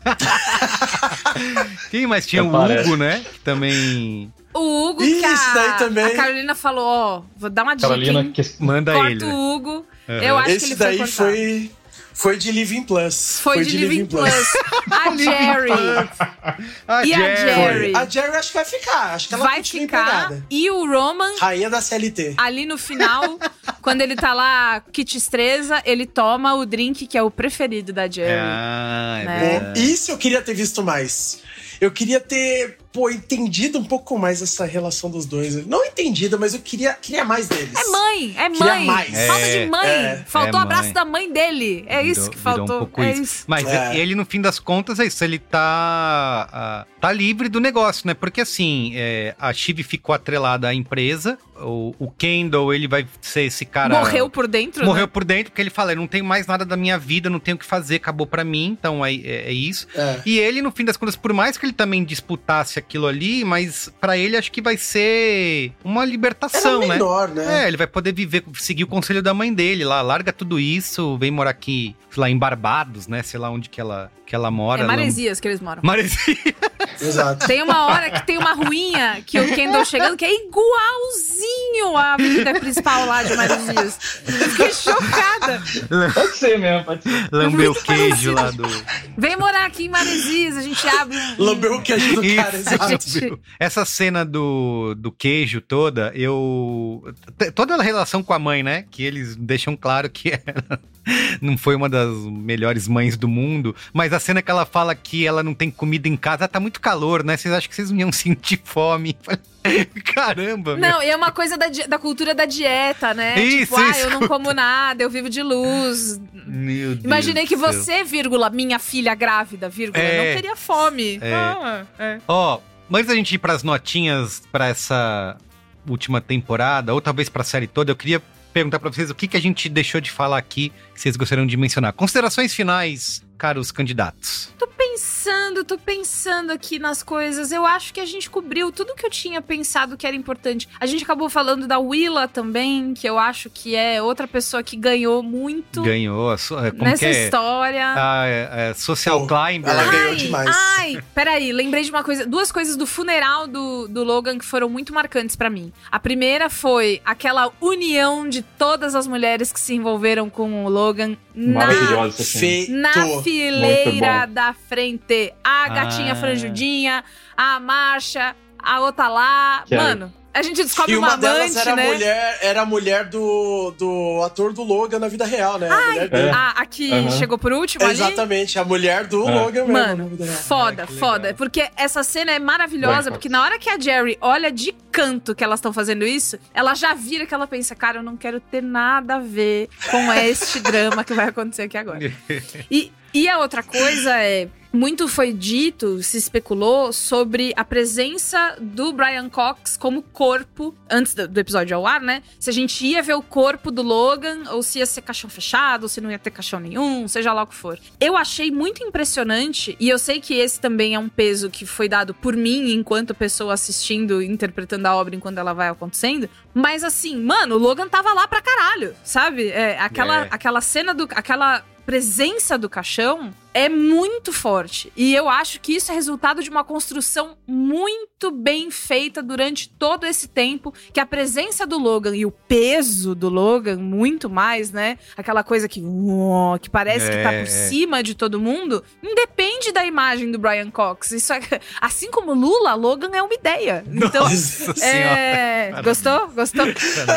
Quem mais tinha? Até O parece. Hugo, né? Que também O Hugo, Isso que a, daí também. a Carolina falou, ó, vou dar uma dica, Carolina, hein? que manda Corta ele. o né? Hugo. Uhum. Eu acho que Esse ele daí foi cortado. foi, foi de Living Plus. Foi, de Living Plus. A Jerry. Ah, E a Jerry? A Jerry acho que vai ficar. Acho que ela Vai continua ficar. empregada. E o Roman, Rainha da C L T. ali no final, quando ele tá lá, kit estreza, ele toma o drink que é o preferido da Jerry. Ah, é Né? verdade. Isso eu queria ter visto mais. Eu queria ter pô, entendido um pouco mais essa relação dos dois. Não entendida, mas eu queria, queria mais deles. É mãe, é Queria mãe. mais. Falta É, de mãe. é. Faltou o É abraço mãe. da mãe dele. É Virou- isso que virou faltou. um pouco é isso. isso. Mas É. ele, no fim das contas, é isso. Ele tá, ah, tá livre do negócio, né? Porque, assim, é, a Shiv ficou atrelada à empresa. O, o Kendall, ele vai ser esse cara... Morreu por dentro, Morreu né? por dentro, porque ele fala, eu não tenho mais nada da minha vida, não tenho o que fazer, acabou pra mim, então é, é, é isso. É. E ele, no fim das contas, por mais que ele também disputasse aquilo ali, mas pra ele acho que vai ser uma libertação, Era né? menor, né? É, ele vai poder viver, seguir o conselho da mãe dele lá, larga tudo isso, vem morar aqui, sei lá, em Barbados, né? Sei lá onde que ela, que ela mora. É ela- Maresias que eles moram. Maresias. Exato. Tem uma hora que tem uma ruinha que o Kendall chegando que é igualzinho a avenida principal lá de Maresias. Eu fiquei chocada. Pode ser mesmo, pode ser. Lambeu o Muito queijo parecido. lá do... Vem morar aqui em Maresias, a gente abre um... Lambeu o queijo do cara, Isso, exato. gente- Essa cena do, do queijo toda, eu... t- Toda a relação com a mãe, né? Que eles deixam claro que ela não foi uma das melhores mães do mundo. Mas a cena que ela fala que ela não tem comida em casa, tá muito calor, né? Vocês acham que vocês não iam sentir fome? Caramba, meu. Não, e é uma coisa da, di- da cultura da dieta, né? Isso, tipo, ah, isso. eu não como nada, eu vivo de luz. Meu Deus Imaginei que do céu. você, vírgula, minha filha grávida, vírgula, É. não teria fome. É. Ah, é. Ó, mas antes da gente ir pras notinhas pra essa última temporada, ou talvez pra série toda, eu queria perguntar pra vocês o que, que a gente deixou de falar aqui que vocês gostariam de mencionar. Considerações finais, caros candidatos. Tô pensando, tô pensando aqui nas coisas. Eu acho que a gente cobriu tudo que eu tinha pensado que era importante. A gente acabou falando da Willa também, que eu acho que é outra pessoa que ganhou muito Ganhou, a so- é, como nessa que é? história. A, é, é, Social Pô, Climber. ela ganhou Ai, demais. Ai, peraí, lembrei de uma coisa, duas coisas do funeral do, do Logan que foram muito marcantes pra mim. A primeira foi aquela união de todas as mulheres que se envolveram com o Logan na, Maravilhosa essa cena. Feito. na fileira Muito bom. da frente. A gatinha Ah. franjudinha, a Marcha, a outra lá. Que é- Mano, a gente descobre E uma uma delas amante, era a né? mulher, era a mulher do, do ator do Logan na vida real, né? A mulher dele. É. A, a que Aham. chegou por último ali. Exatamente, a mulher do É. Logan mesmo na Mano, vida real. foda, É, que foda. legal. Porque essa cena é maravilhosa, Vai, porque na hora que a Jerry olha de canto que elas estão fazendo isso, ela já vira que ela pensa, cara, eu não quero ter nada a ver com este drama que vai acontecer aqui agora. E, e a outra coisa é, muito foi dito, se especulou sobre a presença do Brian Cox como corpo, antes do, do episódio ao ar, né? Se a gente ia ver o corpo do Logan, ou se ia ser caixão fechado, ou se não ia ter caixão nenhum, seja lá o que for. Eu achei muito impressionante, e eu sei que esse também é um peso que foi dado por mim, enquanto pessoa assistindo, interpretando a obra enquanto ela vai acontecendo, mas assim, mano, o Logan tava lá pra caralho, sabe? É, aquela, É. aquela cena do... aquela presença do caixão é muito forte. E eu acho que isso é resultado de uma construção muito bem feita durante todo esse tempo, que a presença do Logan e o peso do Logan, muito mais, né? Aquela coisa que, uó, que parece que tá É, por é. cima de todo mundo, independe da imagem do Brian Cox. Isso é, assim como Lula, Logan é uma ideia. Então, Nossa é, senhora. gostou? Gostou?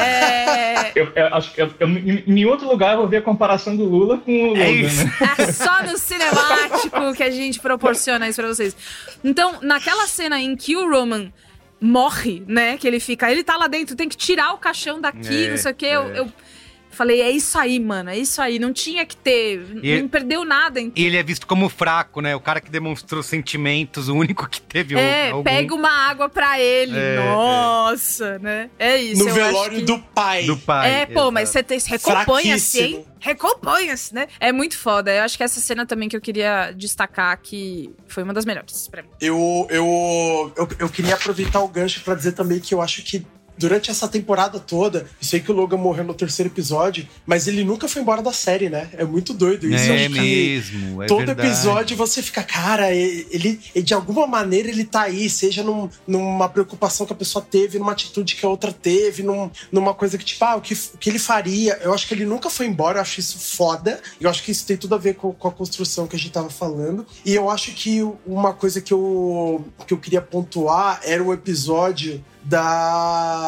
É, Eu, eu acho que eu, eu- em, em outro lugar eu vou ver a comparação do Lula com o Logan, É isso. né? é só no cinemático que a gente proporciona isso pra vocês. Então, naquela cena em que o Roman morre, né? Que ele fica, ele tá lá dentro, tem que tirar o caixão daqui, É, não sei o quê. Eu, é. eu falei, é isso aí, mano, é isso aí. Não tinha que ter, E- não perdeu nada. Então. E ele é visto como fraco, né? O cara que demonstrou sentimentos, o único que teve É, algum... pega uma água pra ele. É, Nossa, né? É isso. No eu velório acho que... do pai. do pai. É, pô, mas você tem, recomponha-se, hein? Fraquíssimo. Recomponha-se, né? É muito foda. Eu acho que essa cena também que eu queria destacar que foi uma das melhores pra mim. Eu, eu, eu, eu queria aproveitar o gancho pra dizer também que eu acho que durante essa temporada toda, eu sei que o Logan morreu no terceiro episódio, mas ele nunca foi embora da série, né? É muito doido isso. Eu É acho que mesmo, é todo verdade. episódio você fica, cara, ele, ele de alguma maneira ele tá aí, seja num, numa preocupação que a pessoa teve, numa atitude que a outra teve, num, numa coisa que tipo, ah, o que, o que ele faria. Eu acho que ele nunca foi embora, eu acho isso foda. Eu acho que isso tem tudo a ver com, com a construção que a gente tava falando. E eu acho que uma coisa que eu, que eu queria pontuar era o episódio da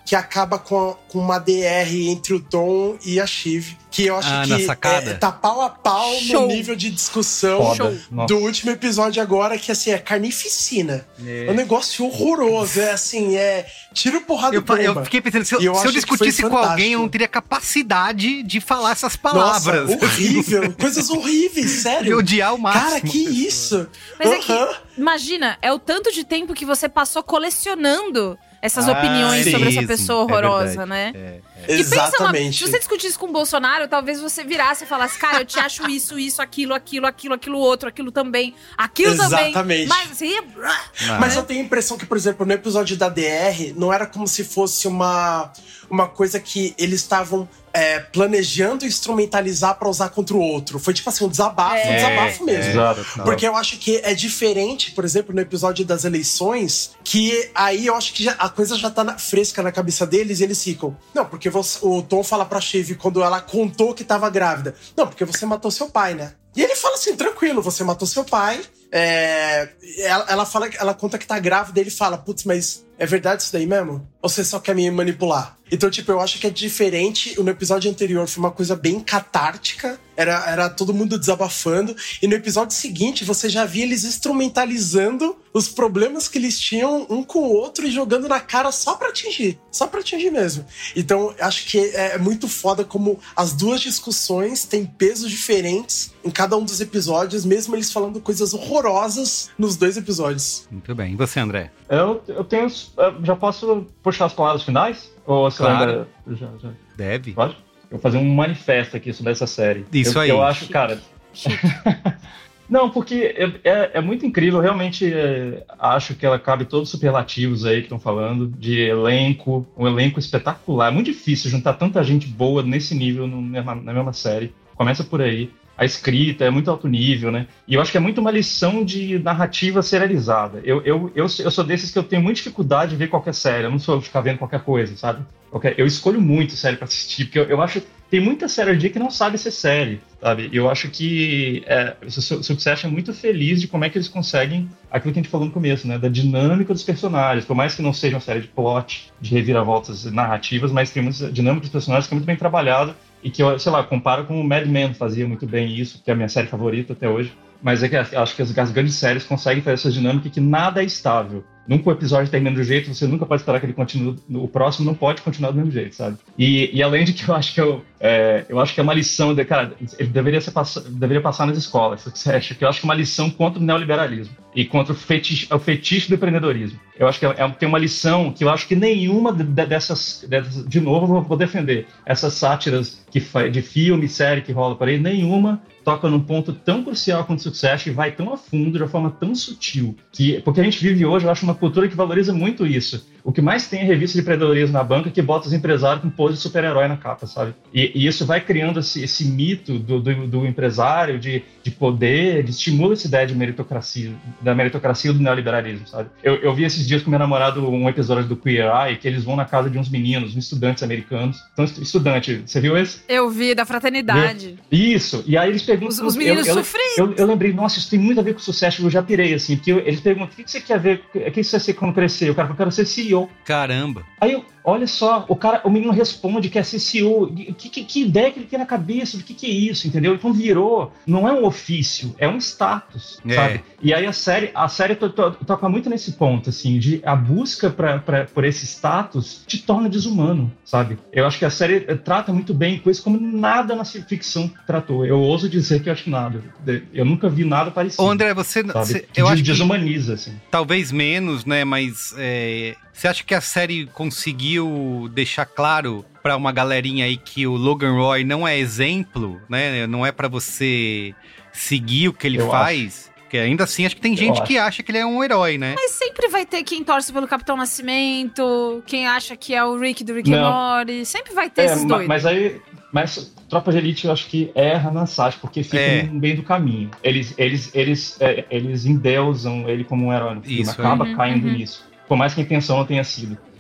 que acaba com, a, com uma D R entre o Tom e a Shiv. Que eu acho ah, que é, tá pau a pau Show. no nível de discussão do último episódio agora, que assim, é carnificina. É, é um negócio horroroso. É assim, é tiro, porrada e bomba. Eu fiquei pensando, se eu, eu, se eu discutisse com alguém, eu não teria capacidade de falar essas palavras. Nossa, horrível. Coisas horríveis, sério. Eu odiar o máximo. Cara, que isso. Mas uhum. é que, imagina, é o tanto de tempo que você passou colecionando essas ah, opiniões sim, sobre essa pessoa horrorosa, é né? É, é. E Exatamente. Pensa, se você discutisse com o Bolsonaro, talvez você virasse e falasse, cara, eu te acho isso, isso, aquilo, aquilo, aquilo, aquilo outro, aquilo também, aquilo Exatamente. também. Mas assim, ah. Mas eu tenho a impressão que, por exemplo, no episódio da D R, não era como se fosse uma, uma coisa que eles estavam é, planejando instrumentalizar pra usar contra o outro. Foi tipo assim, um desabafo, é, um desabafo mesmo. É, exato, porque eu acho que é diferente, por exemplo, no episódio das eleições, que aí eu acho que já, a coisa já tá na, fresca na cabeça deles e eles ficam, não, porque você, o Tom fala pra Shiv quando ela contou que tava grávida, não, porque você matou seu pai, né? E ele fala assim, tranquilo, você matou seu pai. É, ela, ela, fala, ela conta que tá grávida e ele fala, putz, mas é verdade isso daí mesmo? Ou você só quer me manipular? Então, tipo, eu acho que é diferente. No episódio anterior foi uma coisa bem catártica. Era, era todo mundo desabafando. E no episódio seguinte, você já via eles instrumentalizando os problemas que eles tinham um com o outro e jogando na cara só pra atingir. Só pra atingir mesmo. Então, acho que é muito foda como as duas discussões têm pesos diferentes em cada um dos episódios, mesmo eles falando coisas horrorosas nos dois episódios. Muito bem. E você, André? Eu, eu tenho... Eu já posso puxar as palavras finais? Ou você claro. ainda... Já, já... Deve. Pode? Eu vou fazer um manifesto aqui sobre essa série. Isso eu, aí. Eu acho, cara... Não, porque é, é, é muito incrível. Eu realmente é, acho que ela cabe todos os superlativos aí que estão falando. De elenco, um elenco espetacular. É muito difícil juntar tanta gente boa nesse nível no, na, na mesma série. Começa por aí. A escrita é muito alto nível, né? E eu acho que é muito uma lição de narrativa serializada. Eu, eu, eu, eu sou desses que eu tenho muita dificuldade de ver qualquer série. Eu não sou de ficar vendo qualquer coisa, sabe? Eu escolho muito série pra assistir, porque eu, eu acho... Tem muita série hoje em dia que não sabe ser série, sabe? Eu acho que é, o Succession é muito feliz de como é que eles conseguem aquilo que a gente falou no começo, né? Da dinâmica dos personagens. Por mais que não seja uma série de plot, de reviravoltas narrativas, mas tem uma dinâmica dos personagens que é muito bem trabalhada e que, eu, sei lá, compara com o Mad Men fazia muito bem isso, que é a minha série favorita até hoje. Mas é que acho que as, as grandes séries conseguem fazer essa dinâmica que nada é estável. Nunca o episódio termina do jeito, você nunca pode esperar que ele continue. O próximo não pode continuar do mesmo jeito, sabe? E, e além de que eu acho que eu, é, eu acho que é uma lição, de, cara, ele deveria, ser pass, deveria passar nas escolas, você acha? Que eu acho que é uma lição contra o neoliberalismo e contra o fetiche, o fetiche do empreendedorismo. Eu acho que é, é, tem uma lição que eu acho que nenhuma de, dessas, dessas, de novo, eu vou defender, essas sátiras que, de filme, série que rola por aí, nenhuma toca num ponto tão crucial quanto o Succession e vai tão a fundo, de uma forma tão sutil, que, porque a gente vive hoje, eu acho, uma cultura que valoriza muito isso. O que mais tem é revista de empreendedorismo na banca que bota os empresários com pose de super-herói na capa, sabe? E, e isso vai criando esse, esse mito do, do, do empresário, de, de poder, de estimula essa ideia de meritocracia, da meritocracia do neoliberalismo, sabe? Eu, eu vi esses dias com meu namorado um episódio do Queer Eye, que eles vão na casa de uns meninos, uns estudantes americanos. Então, estudante, você viu esse? Eu vi, da fraternidade. Viu? Isso, e aí eles perguntam... Os, os meninos eu, sofridos. Eu, eu, eu lembrei, nossa, isso tem muito a ver com o sucesso, eu já pirei, assim, porque eu, eles perguntam, o que você quer ver, o que você quer ser quando crescer? O cara, eu quero ser C E O. Caramba. Aí eu, olha só, o cara, o menino responde que é C C O, que, que, que ideia que ele tem na cabeça, do que, que é isso, entendeu? Então virou, não é um ofício, é um status, é. Sabe? E aí a série, a série to, to, toca muito nesse ponto, assim, de a busca pra, pra, por esse status te torna desumano, sabe? Eu acho que a série trata muito bem coisas como nada na ficção tratou. Eu ouso dizer que eu acho que nada. Eu nunca vi nada parecido. Ô André, você... você eu acho desumaniza, assim. Talvez menos, né, mas... É... Você acha que a série conseguiu deixar claro pra uma galerinha aí que o Logan Roy não é exemplo, né? Não é pra você seguir o que ele eu faz? Acho. Porque ainda assim, acho que tem eu gente acho. que acha que ele é um herói, né? Mas sempre vai ter quem torce pelo Capitão Nascimento, quem acha que é o Rick do Rick and Morty. Sempre vai ter é, esses dois. Mas aí... Mas Tropa de Elite, eu acho que erra na Sasha, porque fica é. no meio do caminho. Eles, eles, eles, é, eles endeusam ele como um herói no filme, acaba uhum, caindo uhum. nisso. Por mais que a intenção não tenha sido.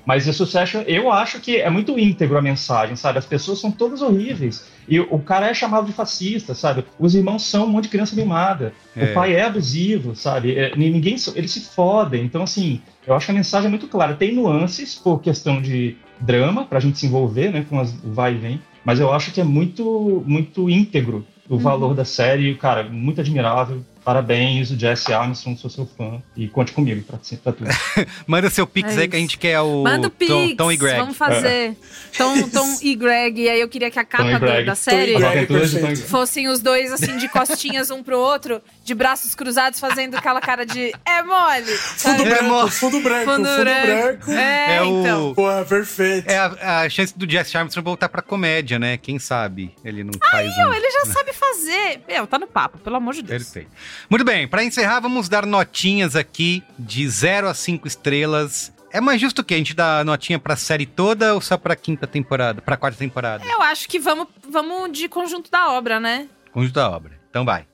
Mas a Succession, eu acho que é muito íntegro a mensagem, sabe? As pessoas são todas horríveis. E o cara é chamado de fascista, sabe? Os irmãos são um monte de criança mimada. É. O pai é abusivo, sabe? É, ninguém, eles se fodem. Então, assim, eu acho que a mensagem é muito clara. Tem nuances por questão de drama, pra gente se envolver, né? Com as, o vai e vem. Mas eu acho que é muito, muito íntegro o valor uhum. da série. Cara, muito admirável. Parabéns, o Jesse Armstrong, sou seu fã. E conte comigo pra, pra tudo. Manda seu pix é aí que a gente quer o Manda o pix, Tom, Tom e Greg. Vamos fazer. É. Tom, Tom e Greg. E aí eu queria que a capa do, da série fossem os dois, assim, de costinhas um pro outro, de braços cruzados, fazendo aquela cara de é mole. Fundo sabe? branco, é fundo branco, fundo, fundo branco. branco. É, é então. O... Pô, é perfeito. É a, a chance do Jesse Armstrong voltar pra comédia, né? Quem sabe ele não Aí, faz um... ele já sabe fazer. Meu, tá no papo, pelo amor de Deus. Perfeito. Muito bem, pra encerrar, vamos dar notinhas aqui de zero a cinco estrelas. É mais justo o quê? A gente dá notinha pra série toda ou só pra quinta temporada, pra quarta temporada? Eu acho que vamos, vamos de conjunto da obra, né? Conjunto da obra. Então vai.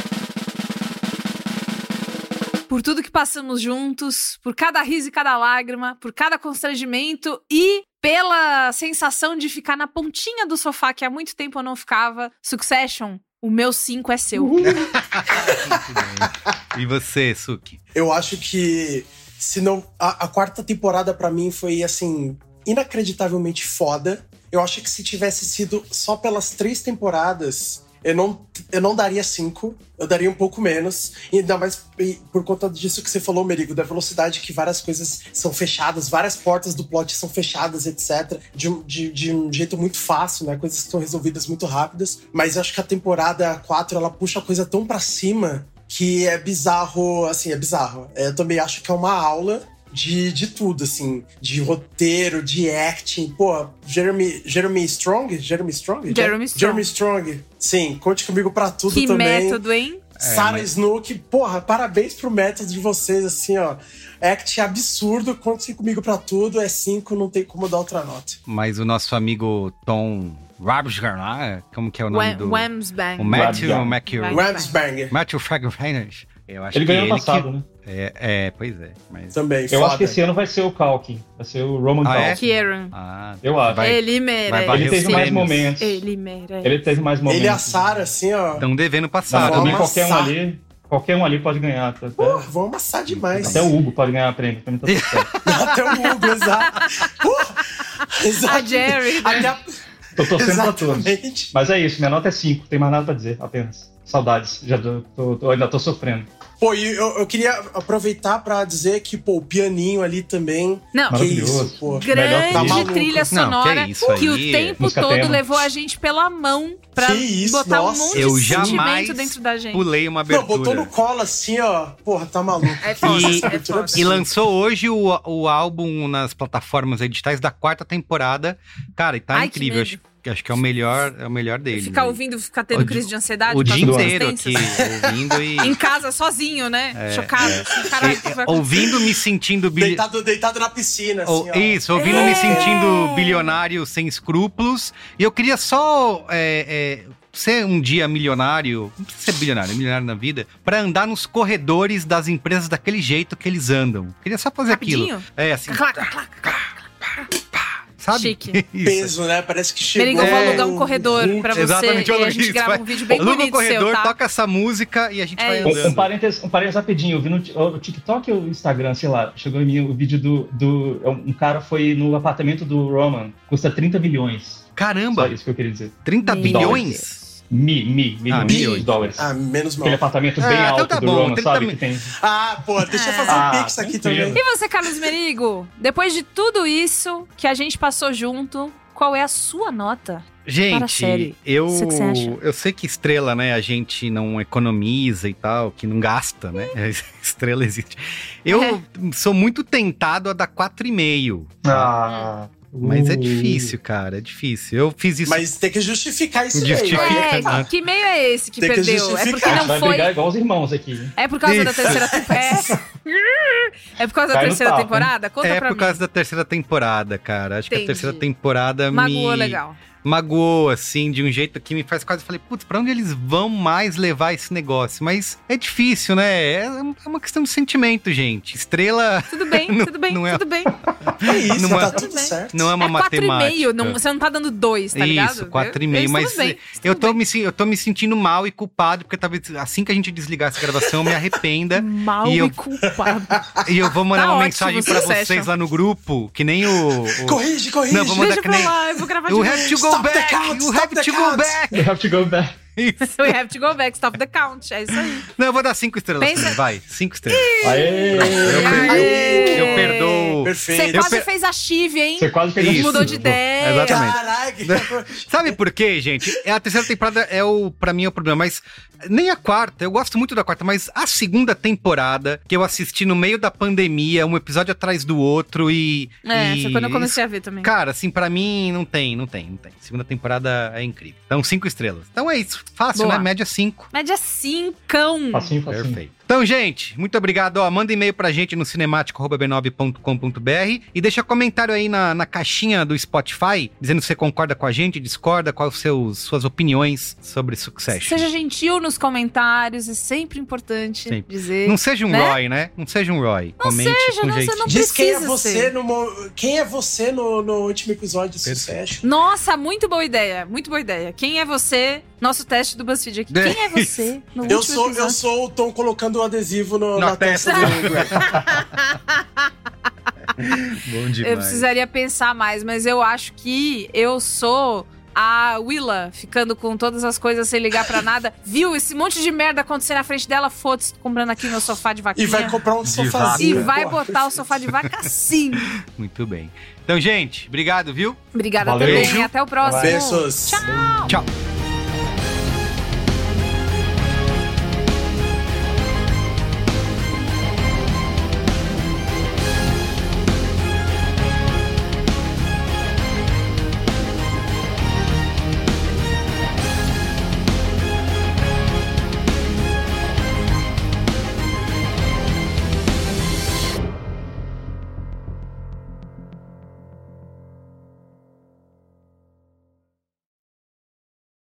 Por tudo que passamos juntos, por cada riso e cada lágrima, por cada constrangimento e pela sensação de ficar na pontinha do sofá que há muito tempo eu não ficava, Succession, o meu cinco é seu. Uhum. E você, Suki? Eu acho que se não, a, a quarta temporada pra mim foi, assim, inacreditavelmente foda. Eu acho que se tivesse sido só pelas três temporadas, eu não, eu não daria cinco, eu daria um pouco menos. E ainda mais por conta disso que você falou, Merigo, da velocidade que várias coisas são fechadas, várias portas do plot são fechadas, etcétera. De, de, de um jeito muito fácil, né? Coisas que são resolvidas muito rápidas. Mas eu acho que a temporada quatro, ela puxa a coisa tão pra cima que é bizarro, assim, é bizarro. Eu também acho que é uma aula de, de tudo, assim. De roteiro, de acting. Pô, Jeremy, Jeremy Strong? Jeremy Strong? Jeremy Strong. Jeremy Strong. Sim, conte comigo pra tudo que também. Que método, hein? Sarah é, mas... Snook, porra, parabéns pro método de vocês, assim, ó. Act absurdo, conte comigo pra tudo, é cinco, não tem como dar outra nota. Mas o nosso amigo Tom Rabsgar, como que é o nome Wem, do... Wemsbang. O Matthew McCure. Wemsbang. Matthew Fragrance. Eu acho ele que ganhou ano ele passado, que... né? É, é, pois é. Mas... Também, Eu foda. acho que esse ano vai ser o Culkin. Vai ser o Roman ah, Culkin. é? Kieran. Ah, eu acho. vai, ele merece. vai ele teve os mais prêmios. momentos. Ele merece. Ele teve mais momentos. Ele e a Sarah, assim, ó. Estão devendo passar. Não, também Vamos qualquer um amassar. ali... Qualquer um ali pode ganhar. Até, Porra, vão amassar demais. Até o Hugo pode ganhar prêmio. Também tá tudo certo. Até o Hugo, exato. Porra! Exato. A Jerry. Até a... Tô torcendo pra todos. Exatamente. Mas é isso, minha nota é cinco. Tem mais nada pra dizer, apenas. Saudades. Já tô, tô, tô, ainda tô sofrendo. Pô, e eu, eu queria aproveitar pra dizer que, pô, o pianinho ali também. Não, que isso, pô. Grande tá trilha sonora não, que, isso que aí, o tempo música todo tema. levou a gente pela mão pra Que isso, botar nossa. um monte Eu de jamais sentimento dentro da gente. pulei uma Não, abertura. botou no colo assim, ó. Porra, tá maluco. É foda, E, é foda. e lançou hoje o, o álbum nas plataformas digitais da quarta temporada. Cara, e tá Ai, que incrível. medo. Acho, acho que é o melhor, é o melhor dele. Ficar né? ouvindo, ficar tendo O crise di- de ansiedade. O por dia causa das inteiro tensas. aqui, ouvindo e... Em casa, sozinho, né? É, Chocado. é. Assim, caralho, o que vai E, ouvindo, me sentindo... Bil... Deitado, deitado na piscina, assim, Ou- ó. Isso, ouvindo, É. me sentindo bilionário sem escrúpulos. E eu queria só é, é, ser um dia milionário, não precisa ser bilionário, milionário na vida, pra andar nos corredores das empresas daquele jeito que eles andam. Queria só fazer Rapidinho? aquilo. É, assim... Clac, clac, clac. Sabe? Chique. Isso. Peso, né? Parece que chegou. Merigo, eu vou É. alugar um corredor pra você. Exatamente, E a aluga gente isso, grava vai. um vídeo bem Aluga bonito o corredor, seu, tá? toca essa música e a gente É vai isso. andando. Um, um, parênteses, um parênteses rapidinho, eu vi no ti- o TikTok ou o Instagram, sei lá, chegou em mim o vídeo do, do... Um cara foi no apartamento do Roman, custa trinta milhões. Caramba, Só isso que eu queria dizer. trinta Meu bilhões? Mi, mi, milhões Ah, de milhões. dólares. Ah, menos mal. Aquele apartamento bem Ah, então alto tá do bom, Roman, trinta sabe? mil. Que tem... Ah, pô, deixa eu fazer Ah, um pix aqui tranquilo. também. E você, Carlos Merigo? Depois de tudo isso que a gente passou junto, qual é a sua nota? Para a série Gente, eu, Succession. eu sei que estrela, né, a gente não economiza e tal, que não gasta, né? Estrela existe. Eu É. sou muito tentado a dar quatro e meio. Ah, Mas é uh. difícil, cara, é difícil. Eu fiz isso. Mas tem que justificar isso Justifica. aí. Fica, É, né? que meio é esse que Tem que perdeu? É justificar. porque A gente não vai foi. brigar igual os irmãos aqui. É por causa da Isso. terceira temporada. É por causa da Cai no terceira papo, temporada? Conta É pra por mim. causa da terceira temporada, cara. Acho Entendi. que a terceira temporada Magoou me... legal. magoou, assim, de um jeito que me faz quase... Falei, putz, pra onde eles vão mais levar esse negócio? Mas é difícil, né? É uma questão de sentimento, gente. Estrela... Tudo bem, não, tudo bem, não é, tudo bem. É isso, não tá é, tudo certo. Não é uma É quatro matemática. e meio, não, você não tá dando dois, tá ligado? Isso, quatro e Eu- meio, eu- mas tudo bem, eu, tudo tô bem. me, sen- eu tô me sentindo mal e culpado, porque talvez assim que a gente desligar essa gravação eu me arrependa. Mal e e, eu, culpado. e eu vou mandar Tá uma ótimo, mensagem pra Succession. vocês lá no grupo, que nem o... o... Corrige, corrige. Não, vou mandar Deixa que pra nem... lá, eu vou gravar de You novo. have to go Stop the back! count, You stop have the to go count. back! You have to go back. Isso. We have to go back, stop the count. É isso aí. Não, eu vou dar cinco estrelas. Pensa- Também, vai, cinco estrelas. Aê! Eu, per- Aê! eu perdoo. Perfeito. Você Eu quase per- fez a Chive, hein? Você quase fez Isso. isso. Mudou de ideia. Exatamente. Caralho. Sabe por quê, gente? É a terceira temporada é o, pra mim, é o problema, mas nem a quarta, eu gosto muito da quarta, mas a segunda temporada, que eu assisti no meio da pandemia, um episódio atrás do outro e... É, e foi quando eu comecei a ver também. Cara, assim, pra mim, não tem, não tem, não tem. Segunda temporada é incrível. Então, cinco estrelas. Então é isso, fácil, Boa. né? Média cinco. Média cincão. Facinho, facinho. Perfeito. Então, gente, muito obrigado. Ó, manda e-mail pra gente no cinemático arroba b nove ponto com ponto b r e deixa comentário aí na, na caixinha do Spotify, dizendo se você concorda com a gente, discorda, quais os seus suas opiniões sobre Succession. Seja gentil nos comentários, é sempre importante Sempre. dizer. Não seja um né? Roy, né? Não seja um Roy. Não Comente seja, com não, jeito. você não Diz quem é precisa você ser. no mo- quem é você no, no último episódio de Succession. Nossa, muito boa ideia, muito boa ideia. Quem é você? Nosso teste do BuzzFeed aqui. Quem é você no Eu último sou, eu episódio? sou o Tom colocando o adesivo no- Na na, testa do Greg. Bom demais. Eu precisaria pensar mais, mas eu acho que eu sou a Willa, ficando com todas as coisas sem ligar pra nada. Viu esse monte de merda acontecer na frente dela? Foda-se, tô comprando aqui meu sofá de vaquinha. E vai comprar um De sofazinho. E vai pô. botar o sofá de vaca sim. Muito bem. Então, gente, obrigado, viu? Obrigada Valeu. também. Beijo. Até o próximo. Beijos. Tchau. Tchau.